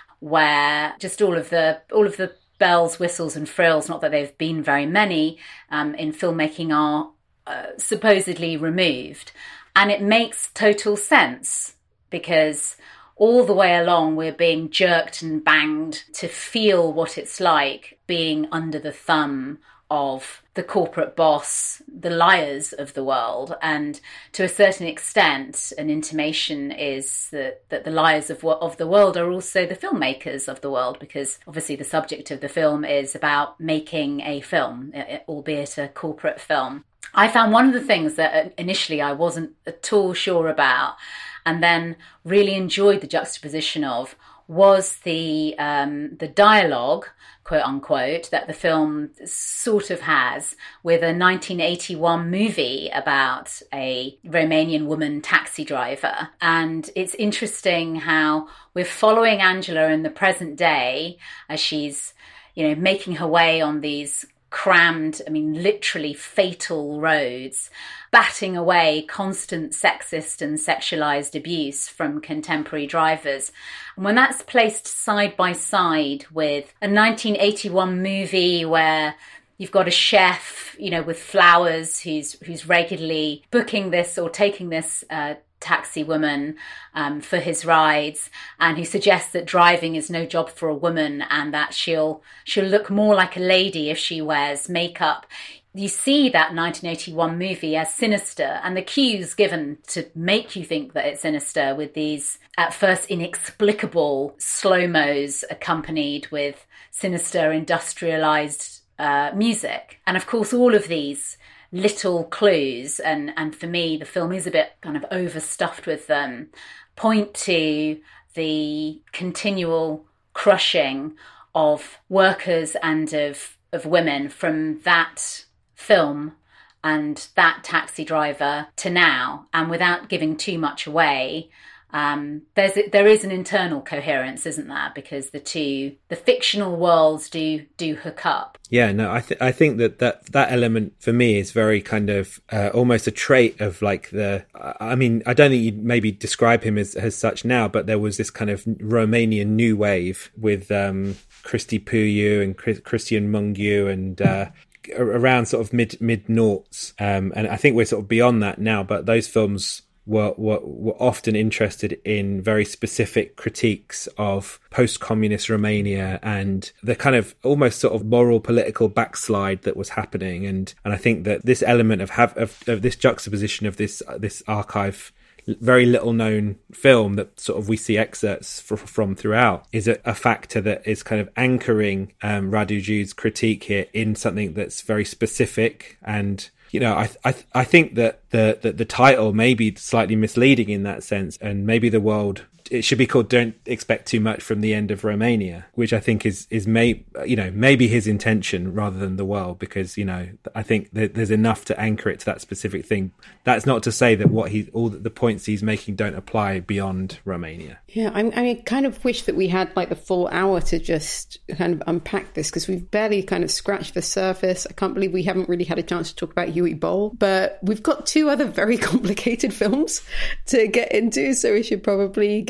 where just all of the all of the bells, whistles and frills, not that they've been very many um, in filmmaking, are Uh, supposedly removed. And it makes total sense, because all the way along we're being jerked and banged to feel what it's like being under the thumb of the corporate boss, the liars of the world. And to a certain extent, an intimation is that, that the liars of, of the world are also the filmmakers of the world, because obviously the subject of the film is about making a film, albeit a corporate film. I found one of the things that initially I wasn't at all sure about, and then really enjoyed the juxtaposition of, was the um, the dialogue, quote unquote, that the film sort of has with a nineteen eighty-one movie about a Romanian woman taxi driver. And it's interesting how we're following Angela in the present day as she's, you know, making her way on these crammed, I mean, literally fatal roads, batting away constant sexist and sexualized abuse from contemporary drivers. And when that's placed side by side with a nineteen eighty-one movie where you've got a chef, you know, with flowers who's who's regularly booking this or taking this uh, taxi woman um, for his rides, and who suggests that driving is no job for a woman and that she'll she'll look more like a lady if she wears makeup. You see that nineteen eighty-one movie as sinister, and the cues given to make you think that it's sinister with these at first inexplicable slow-mos accompanied with sinister industrialized uh, music. And of course all of these little clues, and and for me the film is a bit kind of overstuffed with them, point to the continual crushing of workers and of of women from that film and that taxi driver to now. And without giving too much away, um there's there is an internal coherence, isn't there, because the two the fictional worlds do do hook up. Yeah, no, I th- I think that, that that element for me is very kind of uh, almost a trait of like the, I mean, I don't think you'd maybe describe him as, as such now, but there was this kind of Romanian new wave with um, Cristi Puiu and Chris, Christian Mungiu and uh, around sort of mid mid noughts, um, and I think we're sort of beyond that now. But those films Were, were were often interested in very specific critiques of post-communist Romania and the kind of almost sort of moral political backslide that was happening. And and I think that this element of have of, of this juxtaposition of this this archive, very little known film that sort of we see excerpts for, from throughout, is a, a factor that is kind of anchoring um, Raduju's critique here in something that's very specific. And you know, I I I think that the, the the title may be slightly misleading in that sense, and maybe the world, it should be called "Don't Expect Too Much from the End of Romania," which I think is is may you know maybe his intention rather than the world, because you know I think that there's enough to anchor it to that specific thing. That's not to say that what he all the points he's making don't apply beyond Romania. Yeah, I, I mean, kind of wish that we had like the full hour to just kind of unpack this, because we've barely kind of scratched the surface. I can't believe we haven't really had a chance to talk about Uwe Boll, but we've got two other very complicated films to get into, so we should probably get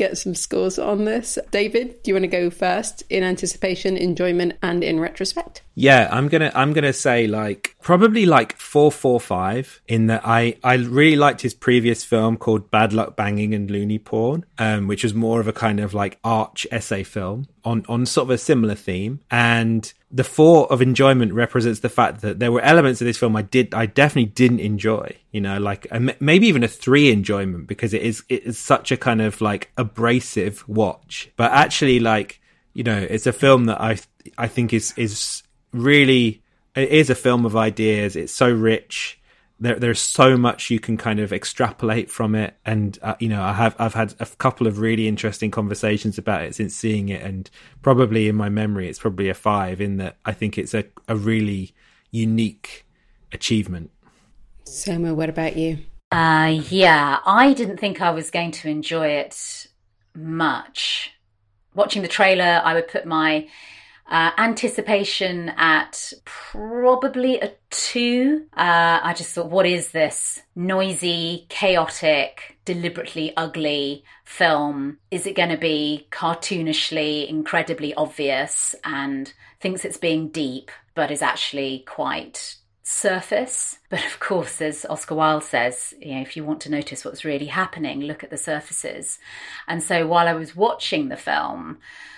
get some scores on this. David, do you want to go first in anticipation, enjoyment, and in retrospect? Yeah, I'm gonna I'm gonna say like probably like four four five. In that I I really liked his previous film called Bad Luck Banging and Loony Porn, um, which was more of a kind of like arch essay film on on sort of a similar theme. And the four of enjoyment represents the fact that there were elements of this film I did I definitely didn't enjoy. You know, like a, maybe even a three enjoyment, because it is it is such a kind of like abrasive watch. But actually, like, you know, it's a film that I I think is is really, it is a film of ideas. It's so rich. There, there's so much you can kind of extrapolate from it. And, uh, you know, I have, I've had a couple of really interesting conversations about it since seeing it. And probably in my memory, it's probably a five, in that I think it's a, a really unique achievement. Soma, what about you? Uh, yeah, I didn't think I was going to enjoy it much. Watching the trailer, I would put my Uh, anticipation at probably a two. Uh, I just thought, what is this noisy, chaotic, deliberately ugly film? Is it going to be cartoonishly, incredibly obvious and thinks it's being deep, but is actually quite surface? But of course, as Oscar Wilde says, you know, if you want to notice what's really happening, look at the surfaces. And so while I was watching the film,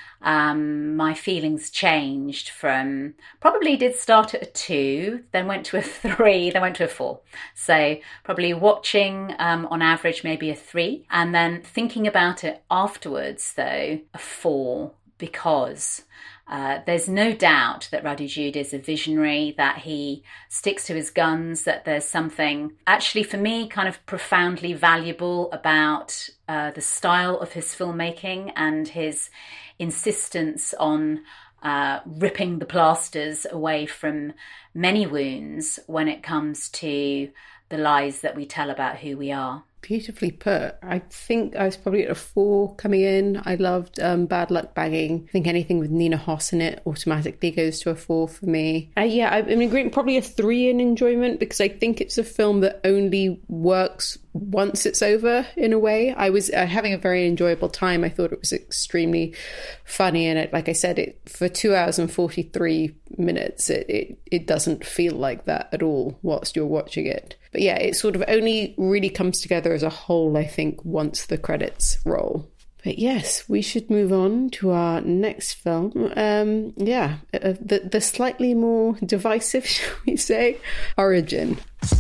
Um, my feelings changed from, probably did start at a two, then went to a three, then went to a four. So probably watching um, on average maybe a three, and then thinking about it afterwards though, a four, because uh, there's no doubt that Radu Jude is a visionary, that he sticks to his guns, that there's something actually for me kind of profoundly valuable about uh, the style of his filmmaking and his insistence on uh, ripping the plasters away from many wounds when it comes to the lies that we tell about who we are. Beautifully put. I think I was probably at a four coming in. I loved um, Bad Luck Banging. I think anything with Nina Hoss in it automatically goes to a four for me. Uh, yeah, I, I mean, probably a three in enjoyment, because I think it's a film that only works once it's over, in a way. I was uh, having a very enjoyable time. I thought it was extremely funny, and it, like I said, it for two hours and forty-three minutes, it, it, it doesn't feel like that at all whilst you're watching it. But yeah, it sort of only really comes together as a whole, I think, once the credits roll. But yes, we should move on to our next film. Um, yeah, uh, the, the slightly more divisive, shall we say, Origin.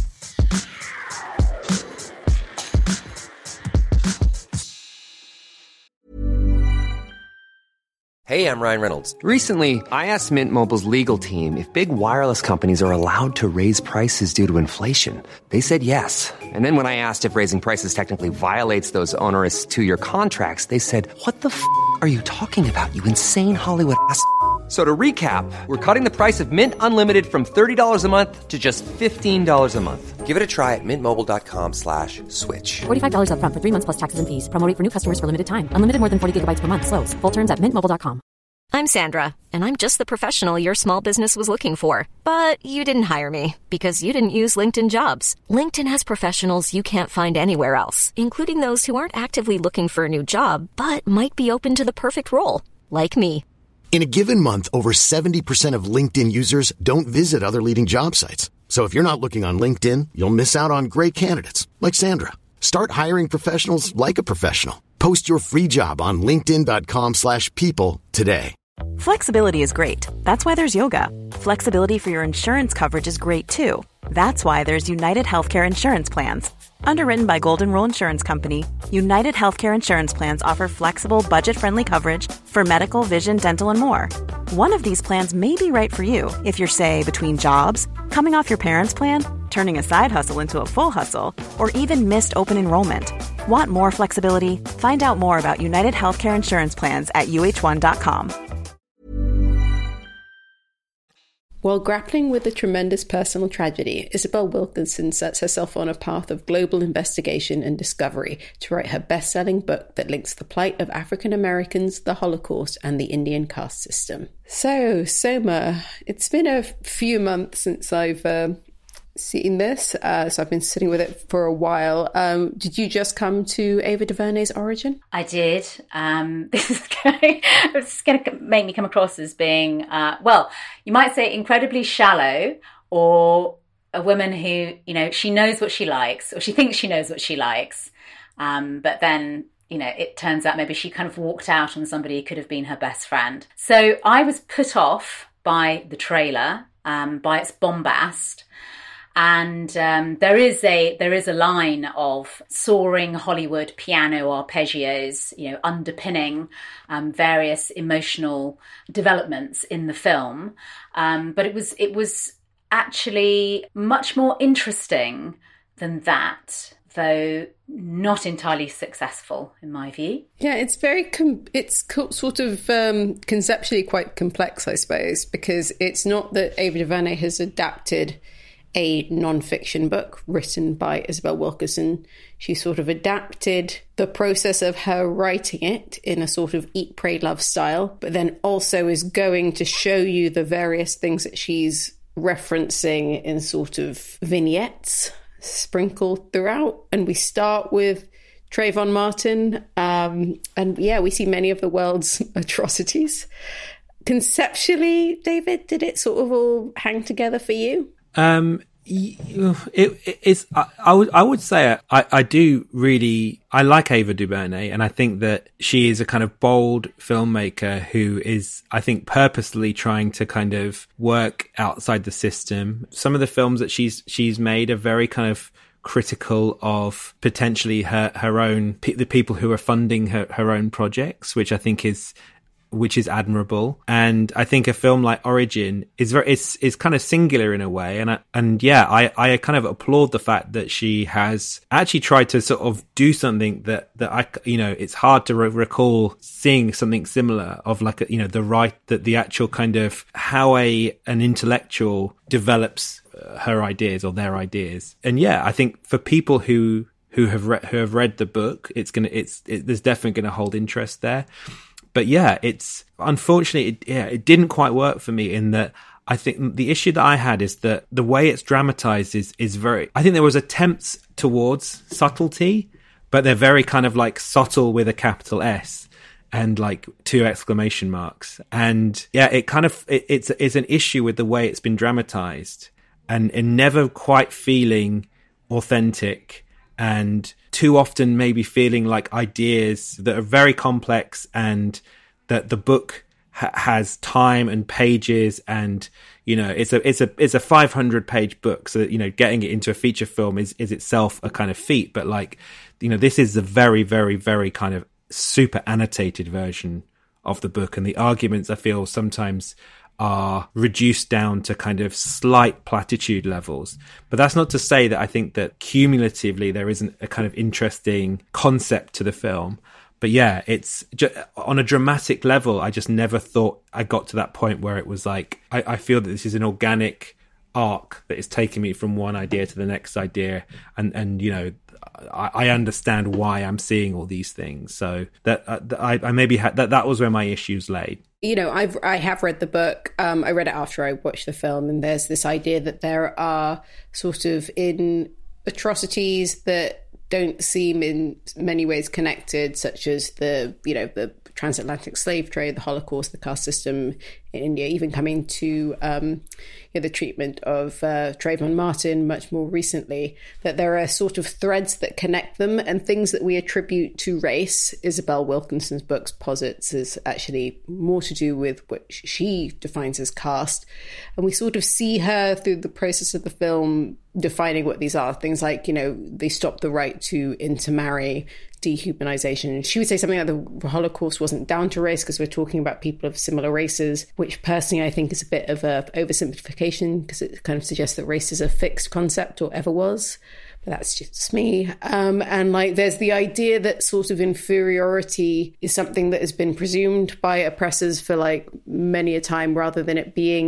Hey, I'm Ryan Reynolds. Recently, I asked Mint Mobile's legal team if big wireless companies are allowed to raise prices due to inflation. They said yes. And then when I asked if raising prices technically violates those onerous two-year contracts, they said, what the f*** are you talking about, you insane Hollywood ass f- So to recap, we're cutting the price of Mint Unlimited from thirty dollars a month to just fifteen dollars a month. Give it a try at mintmobile.com slash switch. forty-five dollars up front for three months plus taxes and fees. Promo rate for new customers for limited time. Unlimited more than forty gigabytes per month. Slows full terms at mint mobile dot com. I'm Sandra, and I'm just the professional your small business was looking for. But you didn't hire me because you didn't use LinkedIn Jobs. LinkedIn has professionals you can't find anywhere else, including those who aren't actively looking for a new job, but might be open to the perfect role, like me. In a given month, over seventy percent of LinkedIn users don't visit other leading job sites. So if you're not looking on LinkedIn, you'll miss out on great candidates like Sandra. Start hiring professionals like a professional. Post your free job on linkedin.com slash people today. Flexibility is great. That's why there's yoga. Flexibility for your insurance coverage is great too. That's why there's United Healthcare Insurance Plans. Underwritten by Golden Rule Insurance Company, United Healthcare Insurance Plans offer flexible, budget-friendly coverage for medical, vision, dental, and more. One of these plans may be right for you if you're, say, between jobs, coming off your parents' plan, turning a side hustle into a full hustle, or even missed open enrollment. Want more flexibility? Find out more about United Healthcare Insurance Plans at U H one dot com. While grappling with a tremendous personal tragedy, Isabel Wilkerson sets herself on a path of global investigation and discovery to write her best-selling book that links the plight of African Americans, the Holocaust, and the Indian caste system. So, Soma, it's been a few months since I've uh, seen this, uh, so I've been sitting with it for a while. Um, did you just come to Ava DuVernay's origin? I did. Um, this is going, it's going to make me come across as being, uh, well, you might say incredibly shallow, or a woman who, you know, she knows what she likes, or she thinks she knows what she likes, um, but then, you know, it turns out maybe she kind of walked out on somebody who could have been her best friend. So I was put off by the trailer, um, by its bombast. And um, there is a there is a line of soaring Hollywood piano arpeggios, you know, underpinning um, various emotional developments in the film. Um, but it was it was actually much more interesting than that, though not entirely successful in my view. Yeah, it's very com- it's co- sort of um, conceptually quite complex, I suppose, because it's not that Ava DuVernay has adapted a non-fiction book written by Isabel Wilkerson. She sort of adapted the process of her writing it in a sort of eat, pray, love style, but then also is going to show you the various things that she's referencing in sort of vignettes sprinkled throughout. And we start with Trayvon Martin, um, and yeah, we see many of the world's atrocities. Conceptually, David, did it sort of all hang together for you? Um, it, it is. I, I would. I would say I, I do really. I like Ava DuVernay, and I think that she is a kind of bold filmmaker who is, I think, purposely trying to kind of work outside the system. Some of the films that she's she's made are very kind of critical of potentially her her own the people who are funding her her own projects, which I think is. which is admirable. And I think a film like Origin is very, it's, is kind of singular in a way. And I, and yeah, I, I kind of applaud the fact that she has actually tried to sort of do something that, that I, you know, it's hard to re- recall seeing something similar of like, a, you know, the right, that the actual kind of how a, an intellectual develops her ideas or their ideas. And yeah, I think for people who, who have read, who have read the book, it's going to, it's, it, there's definitely going to hold interest there. But yeah, it's unfortunately, it, yeah, it didn't quite work for me in that I think the issue that I had is that the way it's dramatized is, is very, I think there was attempts towards subtlety, but they're very kind of like subtle with a capital S and like two exclamation marks. And yeah, it kind of, it, it's, it's an issue with the way it's been dramatized and, and never quite feeling authentic. And too often maybe feeling like ideas that are very complex and that the book ha- has time and pages and, you know, it's a, it's a, it's a five hundred page book. So, you know, getting it into a feature film is, is itself a kind of feat. But like, you know, this is a very, very, very kind of super annotated version of the book. And the arguments I feel sometimes are reduced down to kind of slight platitude levels. But that's not to say that I think that cumulatively there isn't a kind of interesting concept to the film. But yeah, it's just, on a dramatic level, I just never thought I got to that point where it was like, I, I feel that this is an organic arc that is taking me from one idea to the next idea. And, and you know, I, I understand why I'm seeing all these things. So that uh, I, I maybe had that, that was where my issues lay. You know, I've I have read the book. Um, I read it after I watched the film, and there's this idea that there are sort of in atrocities that don't seem in many ways connected, such as the, you know, the transatlantic slave trade, the Holocaust, the caste system in India, even coming to um, you know, the treatment of uh, Trayvon Martin much more recently, that there are sort of threads that connect them and things that we attribute to race. Isabel Wilkinson's books posits is actually more to do with what she defines as caste. And we sort of see her through the process of the film defining what these are. Things like, you know, they stop the right to intermarry, dehumanization. She would say something like the Holocaust wasn't down to race because we're talking about people of similar races, which personally I think is a bit of a oversimplification because it kind of suggests that race is a fixed concept or ever was. But that's just me. Um, and like, there's the idea that sort of inferiority is something that has been presumed by oppressors for like many a time, rather than it being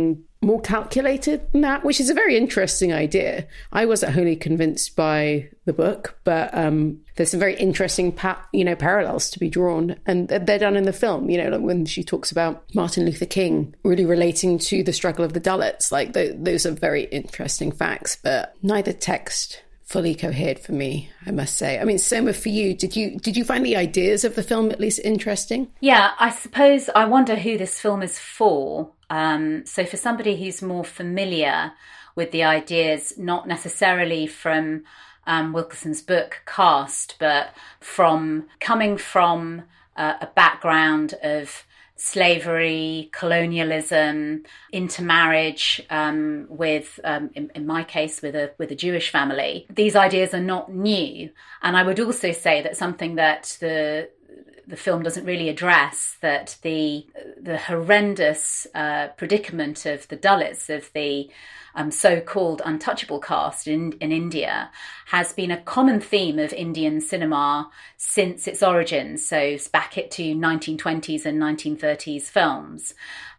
more calculated than that, which is a very interesting idea. I wasn't wholly convinced by the book, but um, there's some very interesting, pa- you know, parallels to be drawn, and they're done in the film. You know, like when she talks about Martin Luther King really relating to the struggle of the Dalits, like th- those are very interesting facts. But neither text fully cohered for me, I must say. I mean, Soma, for you, did you did you find the ideas of the film at least interesting? Yeah, I suppose I wonder who this film is for. Um, so for somebody who's more familiar with the ideas, not necessarily from um, Wilkerson's book Caste, but from coming from uh, a background of slavery, colonialism, intermarriage um, with, um, in, in my case, with a with a Jewish family. These ideas are not new, and I would also say that something that the the film doesn't really address, that the the horrendous uh, predicament of the Dalits, of the um, so-called untouchable caste in, in India, has been a common theme of Indian cinema since its origins. So it's back it to nineteen twenties and nineteen thirties films.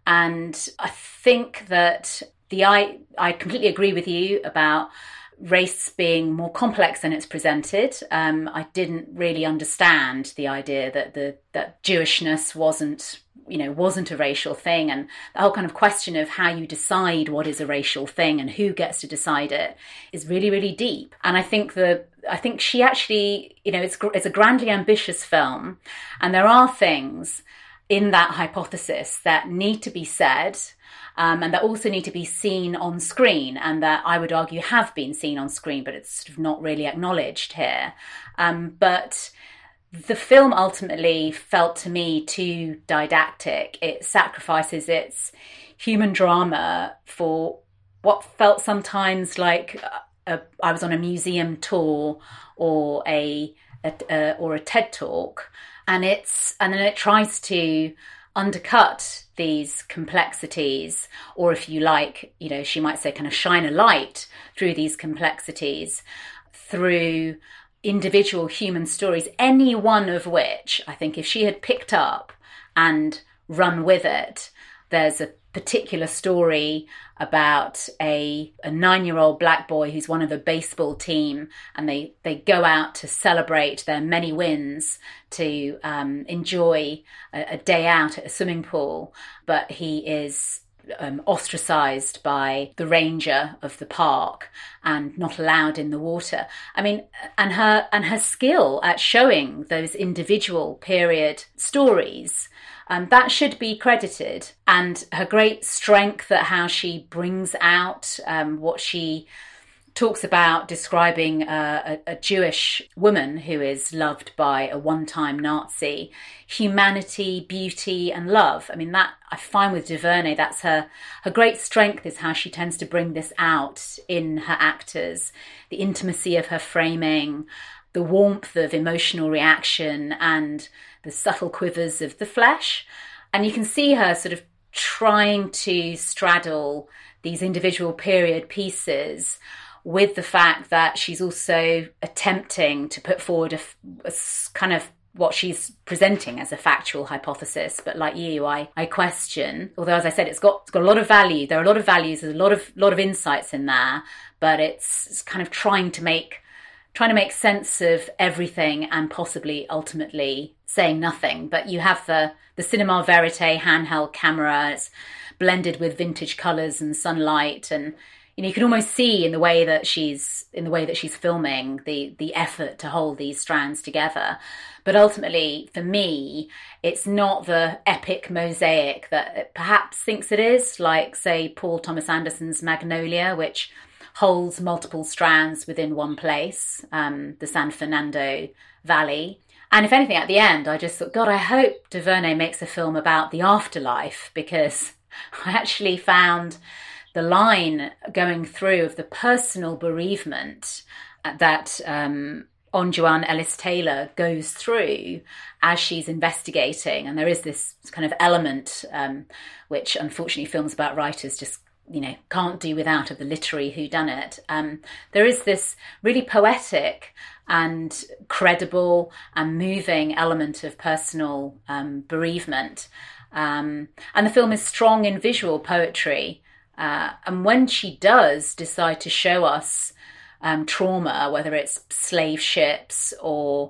And I think that the I, I completely agree with you about race being more complex than it's presented. Um, I didn't really understand the idea that the that Jewishness wasn't, you know, wasn't a racial thing, and the whole kind of question of how you decide what is a racial thing and who gets to decide it is really, really deep. And I think the I think she actually, you know, it's it's a grandly ambitious film, and there are things in that hypothesis that need to be said. Um, and that also need to be seen on screen, and that I would argue have been seen on screen, but it's sort of not really acknowledged here. Um, but the film ultimately felt to me too didactic. It sacrifices its human drama for what felt sometimes like a, a, I was on a museum tour or a, a, a or a TED talk, and it's and then it tries to undercut these complexities, or if you like, you know, she might say kind of shine a light through these complexities, through individual human stories, any one of which I think if she had picked up and run with it, there's a particular story about a, a nine-year-old black boy who's one of a baseball team, and they, they go out to celebrate their many wins, to um, enjoy a, a day out at a swimming pool, but he is um, ostracized by the ranger of the park and not allowed in the water. I mean, and her and her skill at showing those individual period stories, Um, that should be credited, and her great strength at how she brings out um, what she talks about, describing uh, a, a Jewish woman who is loved by a one-time Nazi, humanity, beauty and love. I mean, that I find with DuVernay, that's her, her great strength, is how she tends to bring this out in her actors, the intimacy of her framing, the warmth of emotional reaction and the subtle quivers of the flesh. And you can see her sort of trying to straddle these individual period pieces with the fact that she's also attempting to put forward a, a kind of what she's presenting as a factual hypothesis. But like you, I, I question, although as I said, it's got, it's got a lot of value. There are a lot of values, there's a lot of, lot of insights in there, but it's, it's kind of trying to make trying to make sense of everything and possibly ultimately saying nothing. But you have the, the cinema verite handheld camera, it's blended with vintage colours and sunlight, and you know, you can almost see in the way that she's in the way that she's filming the the effort to hold these strands together. But ultimately, for me, it's not the epic mosaic that it perhaps thinks it is, like, say, Paul Thomas Anderson's Magnolia, which holds multiple strands within one place, um, the San Fernando Valley. And if anything, at the end, I just thought, God, I hope DuVernay makes a film about the afterlife, because I actually found the line going through of the personal bereavement that um, Onjuan Ellis-Taylor goes through as she's investigating. And there is this kind of element, um, which unfortunately films about writers just you know, can't do without, of the literary whodunit. Um, there is this really poetic and credible and moving element of personal um, bereavement. Um, and the film is strong in visual poetry. Uh, and when she does decide to show us um, trauma, whether it's slave ships or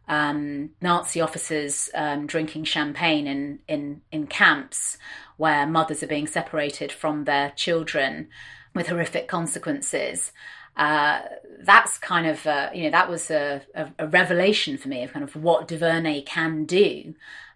um, Nazi officers um, drinking champagne in, in, in camps where mothers are being separated from their children with horrific consequences, uh, that's kind of, uh, you know, that was a, a, a revelation for me of kind of what DuVernay can do.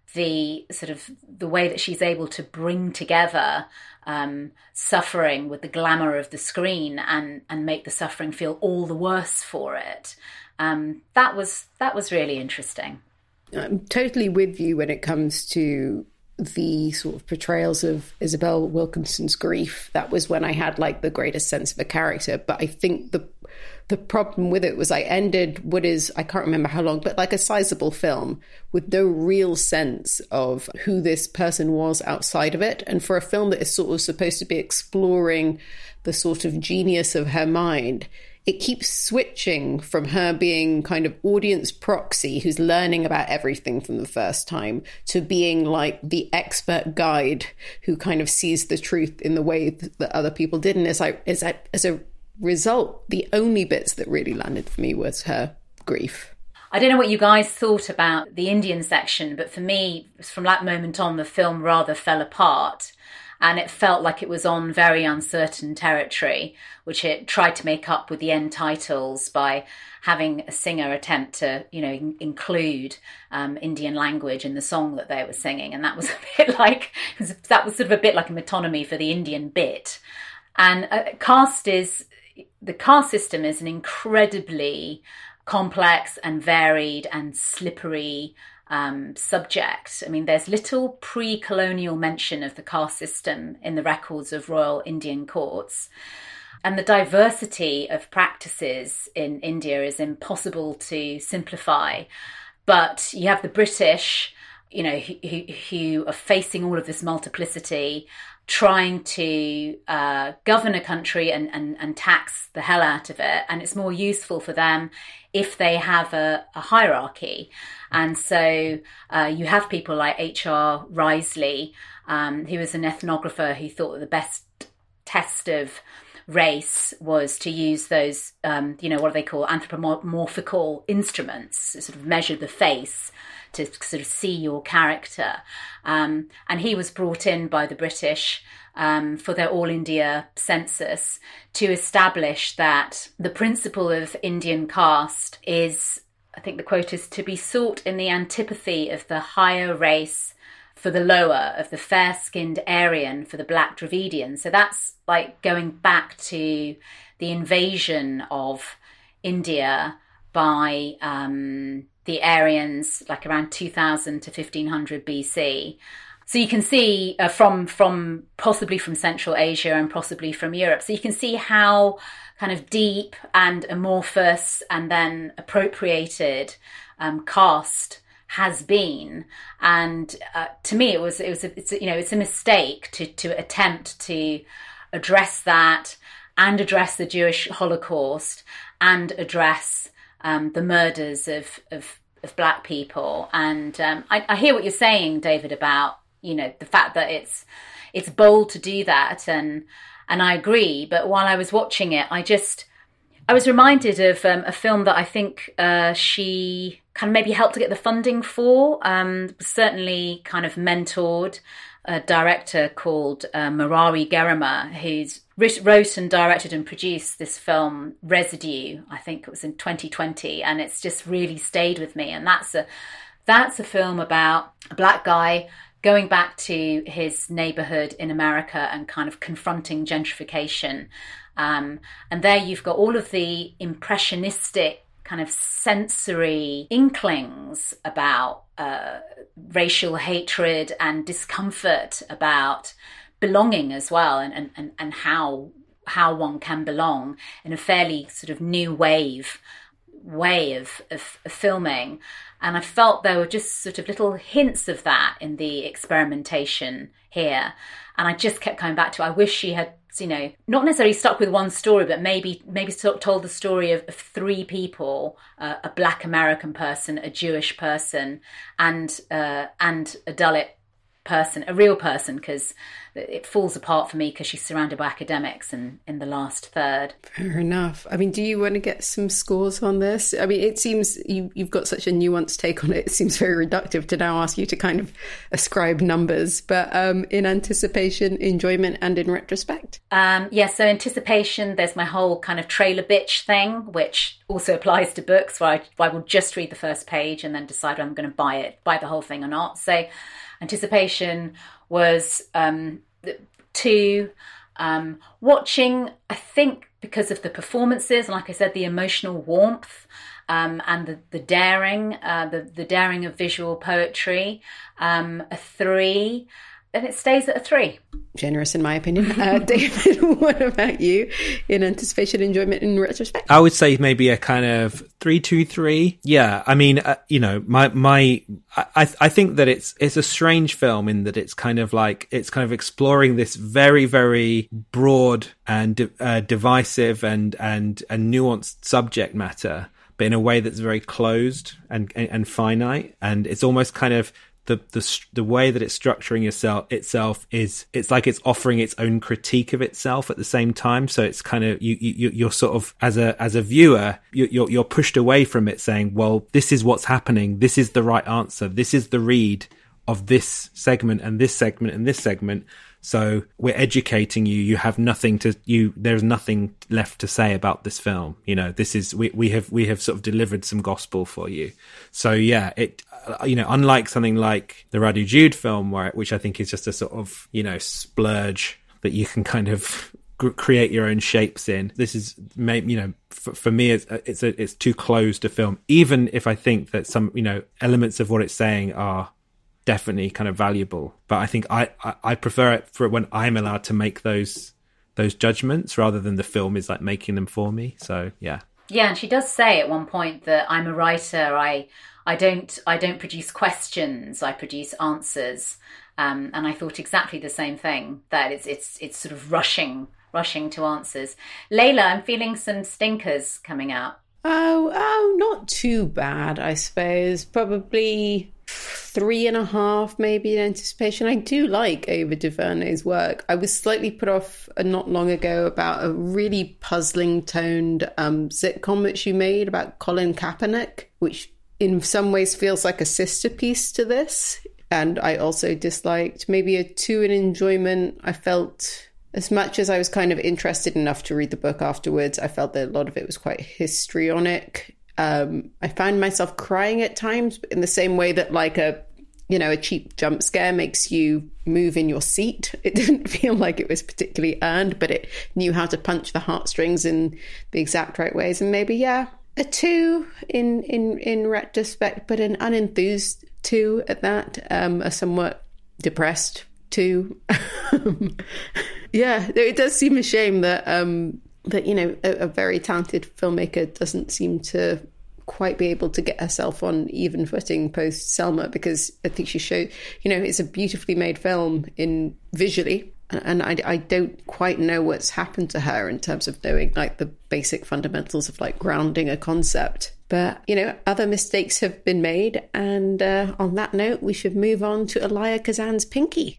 The sort of the way that she's able to bring together um, suffering with the glamour of the screen and and make the suffering feel all the worse for it. Um, that was that was really interesting. I'm totally with you when it comes to the sort of portrayals of Isabel Wilkinson's grief. That was when I had like the greatest sense of a character. But I think the the problem with it was I ended what is, I can't remember how long, but like a sizable film with no real sense of who this person was outside of it. And for a film that is sort of supposed to be exploring the sort of genius of her mind, it keeps switching from her being kind of audience proxy who's learning about everything from the first time to being like the expert guide who kind of sees the truth in the way that other people did. And as I, as I, as a result, the only bits that really landed for me was her grief. I don't know what you guys thought about the Indian section, but for me, from that moment on, the film rather fell apart. And it felt like it was on very uncertain territory, which it tried to make up with the end titles by having a singer attempt to, you know, in- include um, Indian language in the song that they were singing. And that was a bit like, that was sort of a bit like a metonymy for the Indian bit. And uh, cast is, the caste system is an incredibly complex and varied and slippery Um, subject. I mean, there's little pre-colonial mention of the caste system in the records of Royal Indian courts. And the diversity of practices in India is impossible to simplify. But you have the British, you know, who, who, who are facing all of this multiplicity, trying to uh, govern a country and, and, and tax the hell out of it. And it's more useful for them if they have a, a hierarchy. And so uh, you have people like H R Risley, um, who was an ethnographer who thought that the best test of race was to use those, um, you know, what do they call anthropomorphical instruments, to sort of measure the face to sort of see your character. Um, and he was brought in by the British um, for their All India census to establish that the principle of Indian caste is, I think the quote is, to be sought in the antipathy of the higher race for the lower, of the fair-skinned Aryan for the black Dravidian. So that's like going back to the invasion of India by um, the Aryans, like around two thousand to fifteen hundred B C. So you can see uh, from from possibly from Central Asia and possibly from Europe. So you can see how kind of deep and amorphous and then appropriated um, caste has been. And uh, to me, it was it was a, it's a, you know it's a mistake to to attempt to address that and address the Jewish Holocaust and address um, the murders of, of of black people. And um, I, I hear what you're saying, David, about you know the fact that it's it's bold to do that, and and I agree. But while I was watching it, I just I was reminded of um, a film that I think uh, she kind of maybe helped to get the funding for, um, certainly kind of mentored a director called uh, Murari Gerima, who's wrote and directed and produced this film Residue. I think it was in twenty twenty, and it's just really stayed with me. And that's a that's a film about a black guy going back to his neighborhood in America and kind of confronting gentrification. Um, and there you've got all of the impressionistic kind of sensory inklings about uh, racial hatred and discomfort about belonging as well, and, and, and how how one can belong in a fairly sort of new wave way of, of, of filming. And I felt there were just sort of little hints of that in the experimentation here. And I just kept coming back to, I wish she had, you know, not necessarily stuck with one story, but maybe maybe told the story of, of three people, uh, a black American person, a Jewish person, and uh, and a Dalit person, a real person, because it falls apart for me because she's surrounded by academics in, in the last third. Fair enough. I mean, do you want to get some scores on this? I mean, it seems you, you've got such a nuanced take on it. It seems very reductive to now ask you to kind of ascribe numbers. But um, in anticipation, enjoyment, and in retrospect? Um, yeah, so anticipation, there's my whole kind of trailer bitch thing, which also applies to books, where I, where I will just read the first page and then decide whether I'm going to buy it, buy the whole thing or not. So anticipation was um, two. Um, watching, I think, because of the performances, and like I said, the emotional warmth um, and the, the daring, uh, the, the daring of visual poetry, um, a three, and it stays at a three. Generous, in my opinion. Uh, David, what about you in anticipation, enjoyment, and retrospect? I would say maybe a kind of three, two, three. Yeah, I mean, uh, you know, my my, I I think that it's it's a strange film in that it's kind of like it's kind of exploring this very very broad and uh, divisive and and and nuanced subject matter, but in a way that's very closed and and, and finite, and it's almost kind of. The, the the way that it's structuring itself itself is it's like it's offering its own critique of itself at the same time. So it's kind of you you you're sort of as a as a viewer you, you're you're pushed away from it, saying, well, this is what's happening. This is the right answer. This is the read of this segment and this segment and this segment. So we're educating you. You have nothing to you. There's nothing left to say about this film. You know, this is we we have we have sort of delivered some gospel for you. So yeah, it you know, unlike something like the Radu Jude film, where which I think is just a sort of you know splurge that you can kind of create your own shapes in. This is maybe you know for, for me it's it's a, it's too closed a film. Even if I think that some you know elements of what it's saying are definitely kind of valuable, but I think I, I, I prefer it for when I'm allowed to make those those judgments rather than the film is like making them for me. So yeah, yeah, and she does say at one point that I'm a writer. I I don't I don't produce questions. I produce answers. Um, and I thought exactly the same thing. That it's it's it's sort of rushing rushing to answers. Layla, I'm feeling some stinkers coming out. Oh oh, not too bad, I suppose. Probably three and a half, maybe, in anticipation. I do like Ava DuVernay's work. I was slightly put off uh, not long ago about a really puzzling toned um, sitcom that she made about Colin Kaepernick, which in some ways feels like a sister piece to this. And I also disliked. Maybe a two in enjoyment. I felt, as much as I was kind of interested enough to read the book afterwards, I felt that a lot of it was quite histrionic. Um, I found myself crying at times in the same way that like a, you know, a cheap jump scare makes you move in your seat. It didn't feel like it was particularly earned, but it knew how to punch the heartstrings in the exact right ways. And maybe, yeah, a two in, in, in retrospect, but an unenthused two at that, um, a somewhat depressed two. Yeah, it does seem a shame that, um, that, you know, a, a very talented filmmaker doesn't seem to quite be able to get herself on even footing post Selma, because I think she showed, you know, it's a beautifully made film in visually, and, and I, I don't quite know what's happened to her in terms of knowing like the basic fundamentals of like grounding a concept. But, you know, other mistakes have been made. And uh, on that note, we should move on to Elia Kazan's Pinky.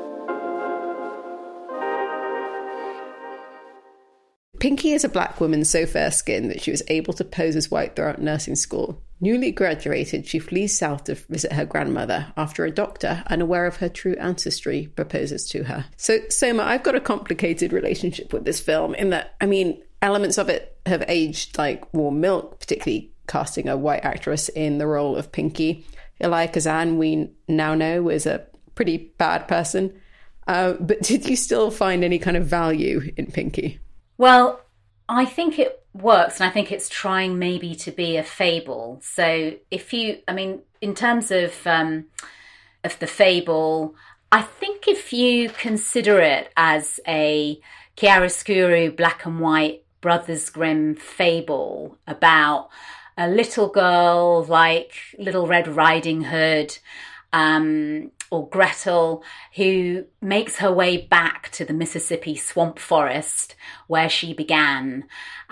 Pinky is a black woman so fair-skinned that she was able to pose as white throughout nursing school. Newly graduated, she flees south to visit her grandmother after a doctor, unaware of her true ancestry, proposes to her. So, Soma, I've got a complicated relationship with this film in that, I mean, elements of it have aged like warm milk, particularly casting a white actress in the role of Pinky. Elia Kazan, we now know, is a pretty bad person. Uh, but did you still find any kind of value in Pinky? Well, I think it works, and I think it's trying maybe to be a fable. So if you, I mean, in terms of um, of the fable, I think if you consider it as a chiaroscuro, black and white, Brothers Grimm fable about a little girl like Little Red Riding Hood, um, or Gretel, who makes her way back to the Mississippi swamp forest where she began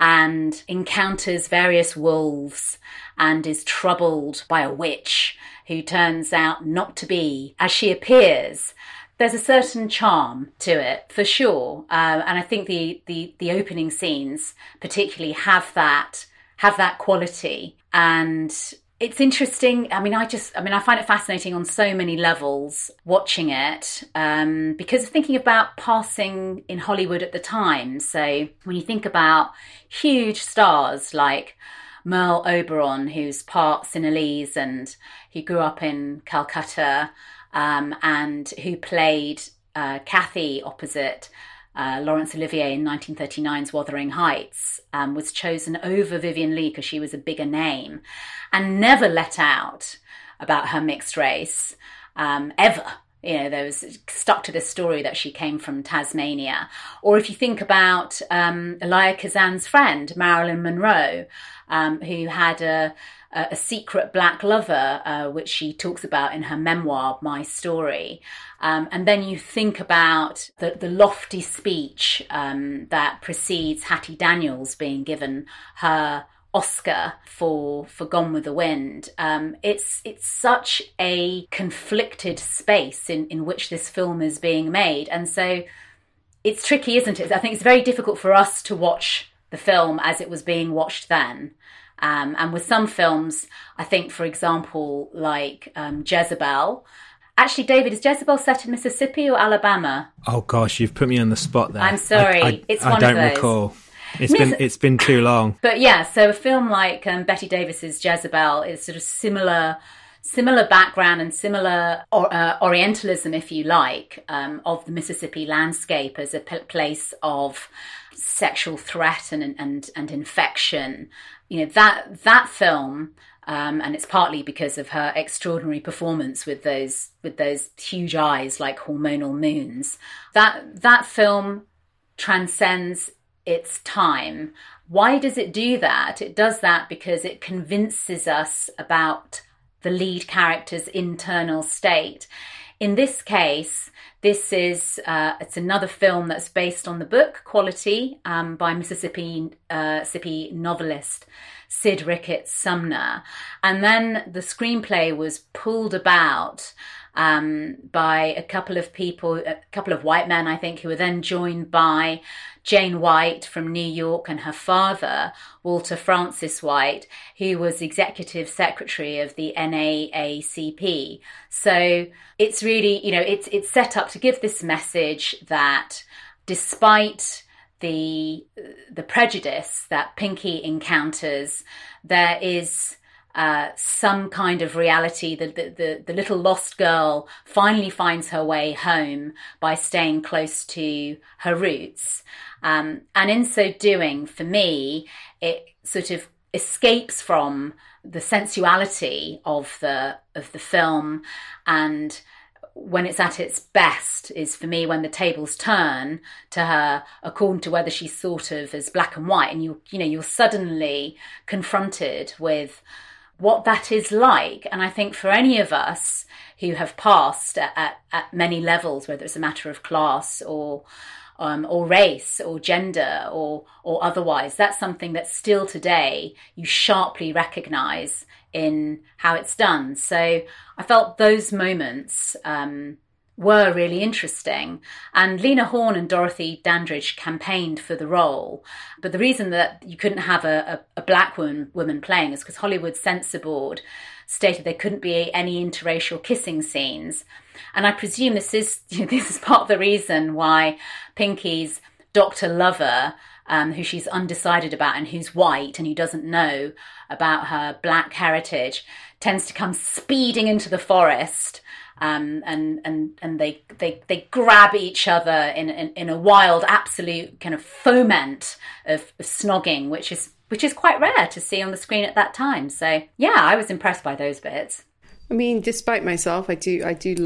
and encounters various wolves and is troubled by a witch who turns out not to be as she appears. There's a certain charm to it, for sure. Uh, and I think the, the, the opening scenes particularly have that, have that quality. And it's interesting. I mean, I just, I mean, I find it fascinating on so many levels watching it, um, because of thinking about passing in Hollywood at the time. So when you think about huge stars like Merle Oberon, who's part Sinhalese and he grew up in Calcutta, um, and who played uh, Cathy opposite uh, Laurence Olivier in nineteen thirty-nine's Wuthering Heights, um, was chosen over Vivien Leigh because she was a bigger name, and never let out about her mixed race, um, ever. You know, there was stuck to this story that she came from Tasmania. Or if you think about um, Elia Kazan's friend, Marilyn Monroe, um, who had a, a secret black lover, uh, which she talks about in her memoir, My Story. Um, and then you think about the, the lofty speech um, that precedes Hattie Daniels being given her Oscar for for Gone with the Wind. Um, it's it's such a conflicted space in, in which this film is being made. And so it's tricky, isn't it? I think it's very difficult for us to watch the film as it was being watched then. Um, and with some films, I think, for example, like um, Jezebel. Actually, David, is Jezebel set in Mississippi or Alabama? Oh, gosh, you've put me on the spot there. I'm sorry. I, I, it's I one don't of those. recall. It's been it's been too long. But yeah, so a film like um, Betty Davis's Jezebel is sort of similar, similar background and similar or, uh, Orientalism, if you like, um, of the Mississippi landscape as a p- place of sexual threat and and and infection. You know, that that film, um, and it's partly because of her extraordinary performance with those with those huge eyes like hormonal moons. That that film transcends its time. Why does it do that? It does that because it convinces us about the lead character's internal state. In this case, this is uh, it's another film that's based on the book Quality um, by Mississippi uh, Mississippi novelist Sid Ricketts Sumner, and then the screenplay was pulled about um, by a couple of people, a couple of white men, I think, who were then joined by Jane White from New York and her father, Walter Francis White, who was executive secretary of the N double A C P. So it's really, you know, it's it's set up to give this message that despite the the prejudice that Pinky encounters, there is uh, some kind of reality. The, the, the, the little lost girl finally finds her way home by staying close to her roots. Um, and in so doing, for me, it sort of escapes from the sensuality of the of the film, and when it's at its best is, for me, when the tables turn to her according to whether she's thought of as black and white, and you you know you're suddenly confronted with what that is like. And I think for any of us who have passed at, at, at many levels, whether it's a matter of class or Um, or race or gender or or otherwise, that's something that still today you sharply recognise in how it's done. So I felt those moments um, were really interesting. And Lena Horne and Dorothy Dandridge campaigned for the role. But the reason that you couldn't have a, a, a black woman, woman playing is because Hollywood Censor Board stated there couldn't be any interracial kissing scenes. And I presume this is you know, this is part of the reason why Pinky's Doctor Lover, um, who she's undecided about and who's white and who doesn't know about her black heritage, tends to come speeding into the forest, um, and and and they they they grab each other in in, in a wild, absolute kind of foment of, of snogging, which is which is quite rare to see on the screen at that time. So yeah, I was impressed by those bits. I mean, despite myself, I do I do love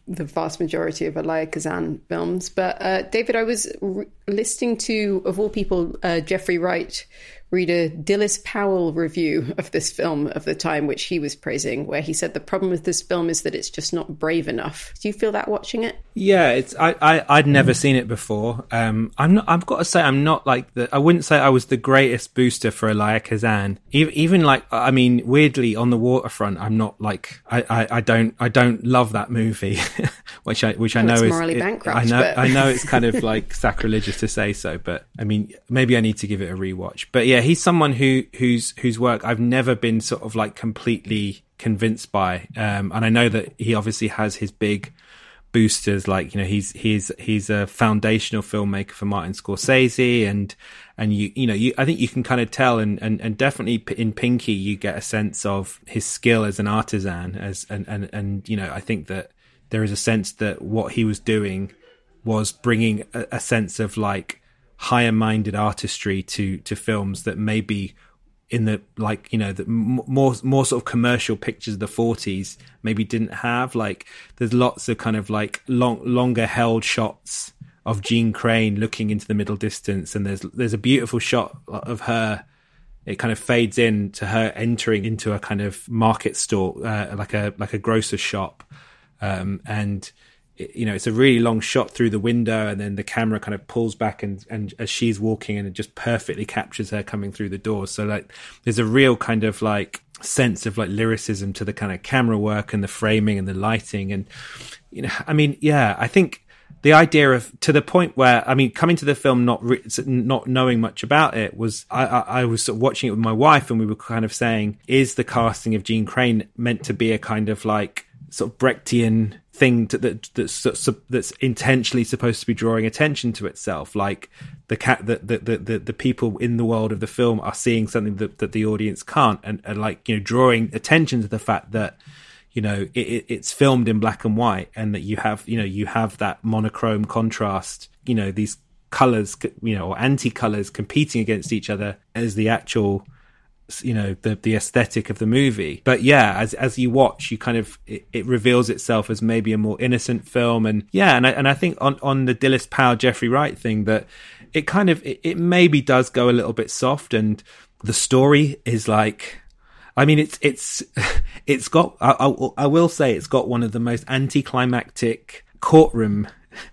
the vast majority of Elia Kazan films. But uh, David, I was re- listening to, of all people, uh, Jeffrey Wright read a Dilys Powell review of this film of the time, which he was praising, where he said the problem with this film is that it's just not brave enough. Do you feel that watching it? Yeah, it's I, I I'd never seen it before. Um, I'm not. I've got to say, I'm not like the. I wouldn't say I was the greatest booster for Elia Kazan. Even, even like, I mean, weirdly, On the Waterfront, I'm not like. I, I, I don't. I don't love that movie, which I which I well, know it's is morally it, bankrupt. I know. But... I know it's kind of like sacrilegious to say so, but I mean, maybe I need to give it a rewatch. But yeah, he's someone who whose whose work I've never been sort of like completely convinced by, um, and I know that he obviously has his big boosters, like, you know, he's he's he's a foundational filmmaker for Martin Scorsese, and and you you know you I think you can kind of tell, and and, and definitely in Pinky you get a sense of his skill as an artisan, as and and and you know, I think that there is a sense that what he was doing was bringing a, a sense of like higher minded artistry to to films that maybe in the, like, you know, the more more sort of commercial pictures of the forties maybe didn't have. Like, there's lots of kind of like long longer held shots of Jean Crane looking into the middle distance, and there's there's a beautiful shot of her. It kind of fades in to her entering into a kind of market store, uh, like a like a grocer's shop, um, and you know, it's a really long shot through the window, and then the camera kind of pulls back and, and as she's walking, and it just perfectly captures her coming through the door. So like there's a real kind of like sense of like lyricism to the kind of camera work and the framing and the lighting. And, you know, I mean, yeah, I think the idea of, to the point where, I mean, coming to the film not re- not knowing much about it was, I, I, I was sort of watching it with my wife, and we were kind of saying, is the casting of Jean Crane meant to be a kind of like sort of Brechtian thing to, that that's that's intentionally supposed to be drawing attention to itself, like the cat the the, the the people in the world of the film are seeing something that, that the audience can't, and, and like, you know, drawing attention to the fact that, you know, it, it's filmed in black and white, and that you have, you know, you have that monochrome contrast, you know, these colors, you know, or anti-colors competing against each other as the actual, you know, the the aesthetic of the movie. But yeah, as as you watch, you kind of it, it reveals itself as maybe a more innocent film. And yeah, and I, and I think on on the Dilys Powell Jeffrey Wright thing, that it kind of it, it maybe does go a little bit soft, and the story is like, I mean, it's it's it's got I, I, I will say it's got one of the most anticlimactic courtroom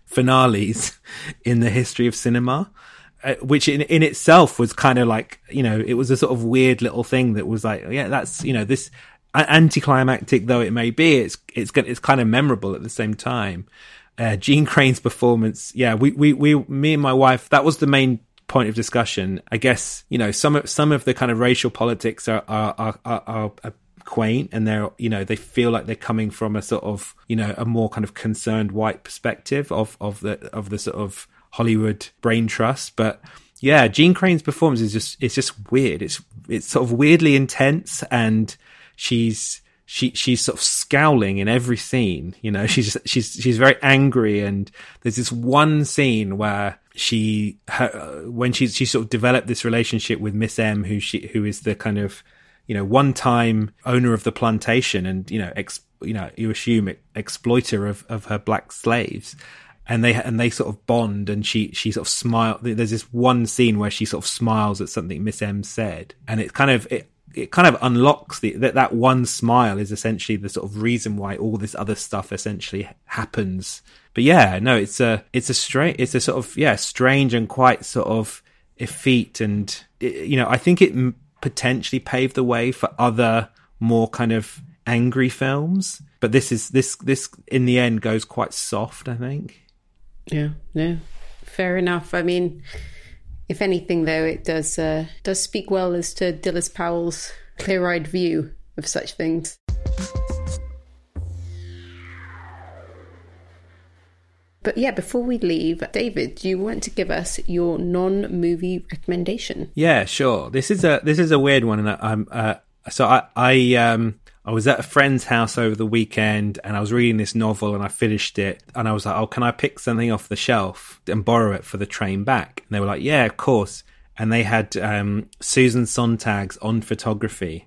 finales in the history of cinema. Uh, which in in itself was kind of like, you know, it was a sort of weird little thing that was like, yeah, that's, you know, this anticlimactic though it may be, it's it's it's kind of memorable at the same time. Uh, Jean Crane's performance, yeah, we we we me and my wife, that was the main point of discussion. I guess, you know, some of some of the kind of racial politics are are are, are, are, are quaint, and they're, you know, they feel like they're coming from a sort of, you know, a more kind of concerned white perspective of of the of the sort of Hollywood brain trust. But yeah, Jean Crane's performance is just, it's just weird. It's it's sort of weirdly intense, and she's she she's sort of scowling in every scene. You know, she's she's she's very angry, and there's this one scene where she her, when she's she sort of developed this relationship with Miss M, who she who is the kind of, you know, one time owner of the plantation, and, you know, ex, you know, you assume exploiter of of her black slaves. And they and they sort of bond, and she she sort of smile. There's this one scene where she sort of smiles at something Miss M said, and it kind of it, it kind of unlocks the that that one smile is essentially the sort of reason why all this other stuff essentially happens. But yeah, no, it's a it's a strange it's a sort of yeah strange and quite sort of effete, and it, you know, I think it potentially paved the way for other more kind of angry films. But this is this this in the end goes quite soft, I think. Yeah, no, fair enough. I mean, if anything, though, it does uh, does speak well as to Dilys Powell's clear-eyed view of such things. But yeah, before we leave, David, do you want to give us your non-movie recommendation? Yeah, sure. This is a this is a weird one, and I'm uh, so I I um. I was at a friend's house over the weekend, and I was reading this novel, and I finished it, and I was like, oh, can I pick something off the shelf and borrow it for the train back? And they were like, yeah, of course. And they had um, Susan Sontag's On Photography,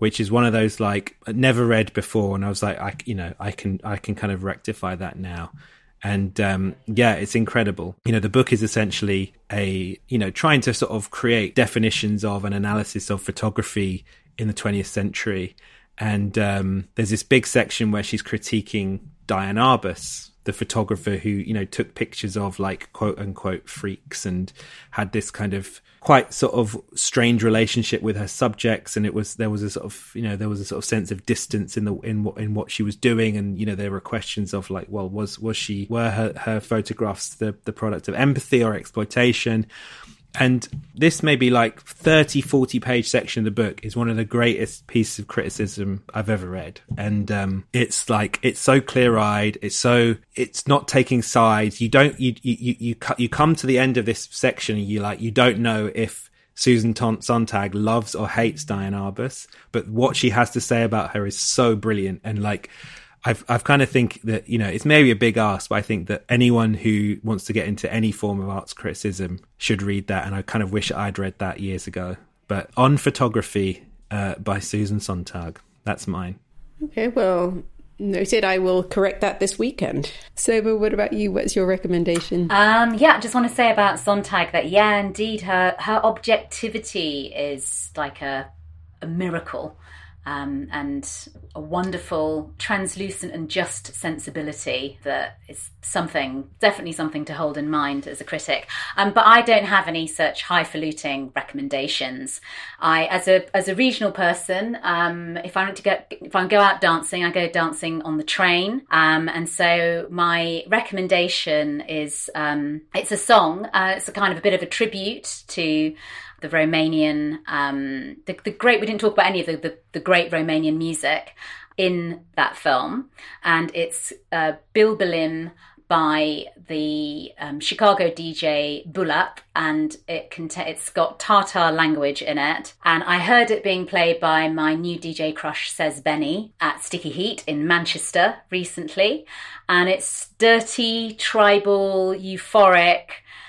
which is one of those like never read before, and I was like, I you know I can I can kind of rectify that now. And um, yeah, it's incredible. You know, the book is essentially a, you know, trying to sort of create definitions of an analysis of photography in the twentieth century. And um, there's this big section where she's critiquing Diane Arbus, the photographer who, you know, took pictures of like quote unquote freaks and had this kind of quite sort of strange relationship with her subjects. And it was, there was a sort of, you know, there was a sort of sense of distance in the, in what, in what she was doing. And, you know, there were questions of like, well, was, was she, were her, her photographs the, the product of empathy or exploitation? And this maybe like thirty, forty page section of the book is one of the greatest pieces of criticism I've ever read. And um, it's like, it's so clear eyed. It's so, it's not taking sides. You don't, you, you, you, you come to the end of this section and you like, you don't know if Susan Sontag loves or hates Diane Arbus, but what she has to say about her is so brilliant. And like, I've I've kind of think that, you know, it's maybe a big ask, but I think that anyone who wants to get into any form of arts criticism should read that. And I kind of wish I'd read that years ago. But On Photography uh, by Susan Sontag. That's mine. Okay, well, noted. I will correct that this weekend. Soba, what about you? What's your recommendation? Um, yeah, I just want to say about Sontag that, yeah, indeed, her, her objectivity is like a, a miracle. Um, and a wonderful, translucent and just sensibility that is something, definitely something to hold in mind as a critic. Um, but I don't have any such highfalutin recommendations. I, as a as a regional person, um, if I want to get, if I go out dancing, I go dancing on the train. Um, and so my recommendation is, um, it's a song. Uh, it's a kind of a bit of a tribute to the Romanian, um, the, the great, we didn't talk about any of the, the, the great Romanian music in that film. And it's uh, Bilbilim by the um, Chicago D J Bulat, and it cont- it's got Tatar language in it. And I heard it being played by my new D J crush, Says Benny, at Sticky Heat in Manchester recently. And it's dirty, tribal, euphoric,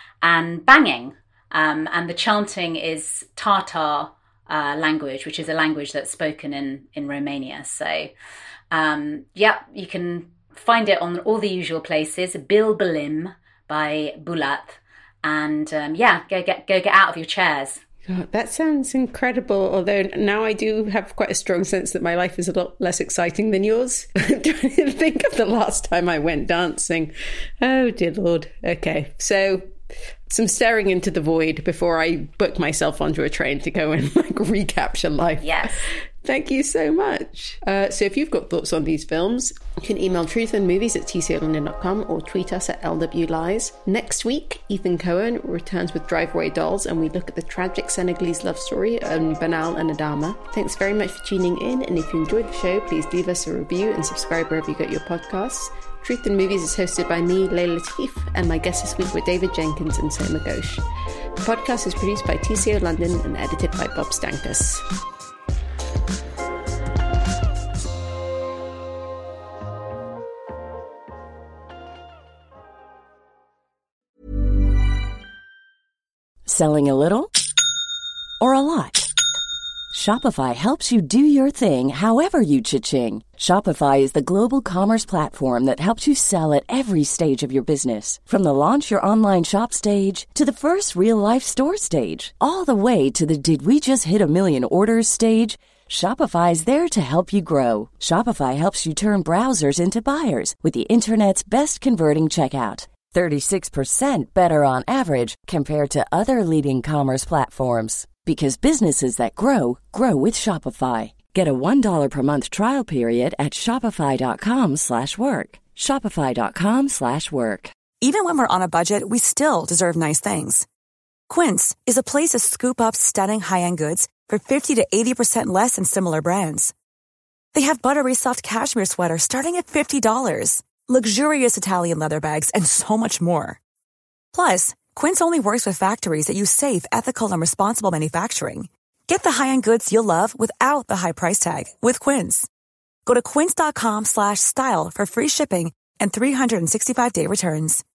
and banging. Um, and the chanting is Tatar uh, language, which is a language that's spoken in, in Romania. So, um, yeah, you can find it on all the usual places. Bilbilim by Bulat. And, um, yeah, go get go get out of your chairs. God, that sounds incredible, although now I do have quite a strong sense that my life is a lot less exciting than yours. I'm trying to think of the last time I went dancing. Oh, dear Lord. Okay, so some staring into the void before I book myself onto a train to go and like recapture life. Yes. Thank you so much. Uh, so if you've got thoughts on these films, you can email truthandmovies at t c o london dot com or tweet us at L W Lies. Next week, Ethan Cohen returns with Drive Away Dolls, and we look at the tragic Senegalese love story of Banal and Adama. Thanks very much for tuning in, and if you enjoyed the show, please leave us a review and subscribe wherever you get your podcasts. Truth in Movies is hosted by me, Layla Latif, and my guests this week were David Jenkins and Soma Ghosh. The podcast is produced by T C O London and edited by Bob Stankus. Selling a little or a lot? Shopify helps you do your thing however you cha-ching. Shopify is the global commerce platform that helps you sell at every stage of your business. From the launch your online shop stage to the first real-life store stage, all the way to the did we just hit a million orders stage. Shopify is there to help you grow. Shopify helps you turn browsers into buyers with the internet's best converting checkout. thirty-six percent better on average compared to other leading commerce platforms. Because businesses that grow, grow with Shopify. Get a one dollar per month trial period at shopify.com slash work. Shopify.com slash work. Even when we're on a budget, we still deserve nice things. Quince is a place to scoop up stunning high-end goods for fifty to eighty percent less than similar brands. They have buttery soft cashmere sweaters starting at fifty dollars, luxurious Italian leather bags, and so much more. Plus, Quince only works with factories that use safe, ethical, and responsible manufacturing. Get the high-end goods you'll love without the high price tag with Quince. Go to quince.com slash style for free shipping and three sixty-five day returns.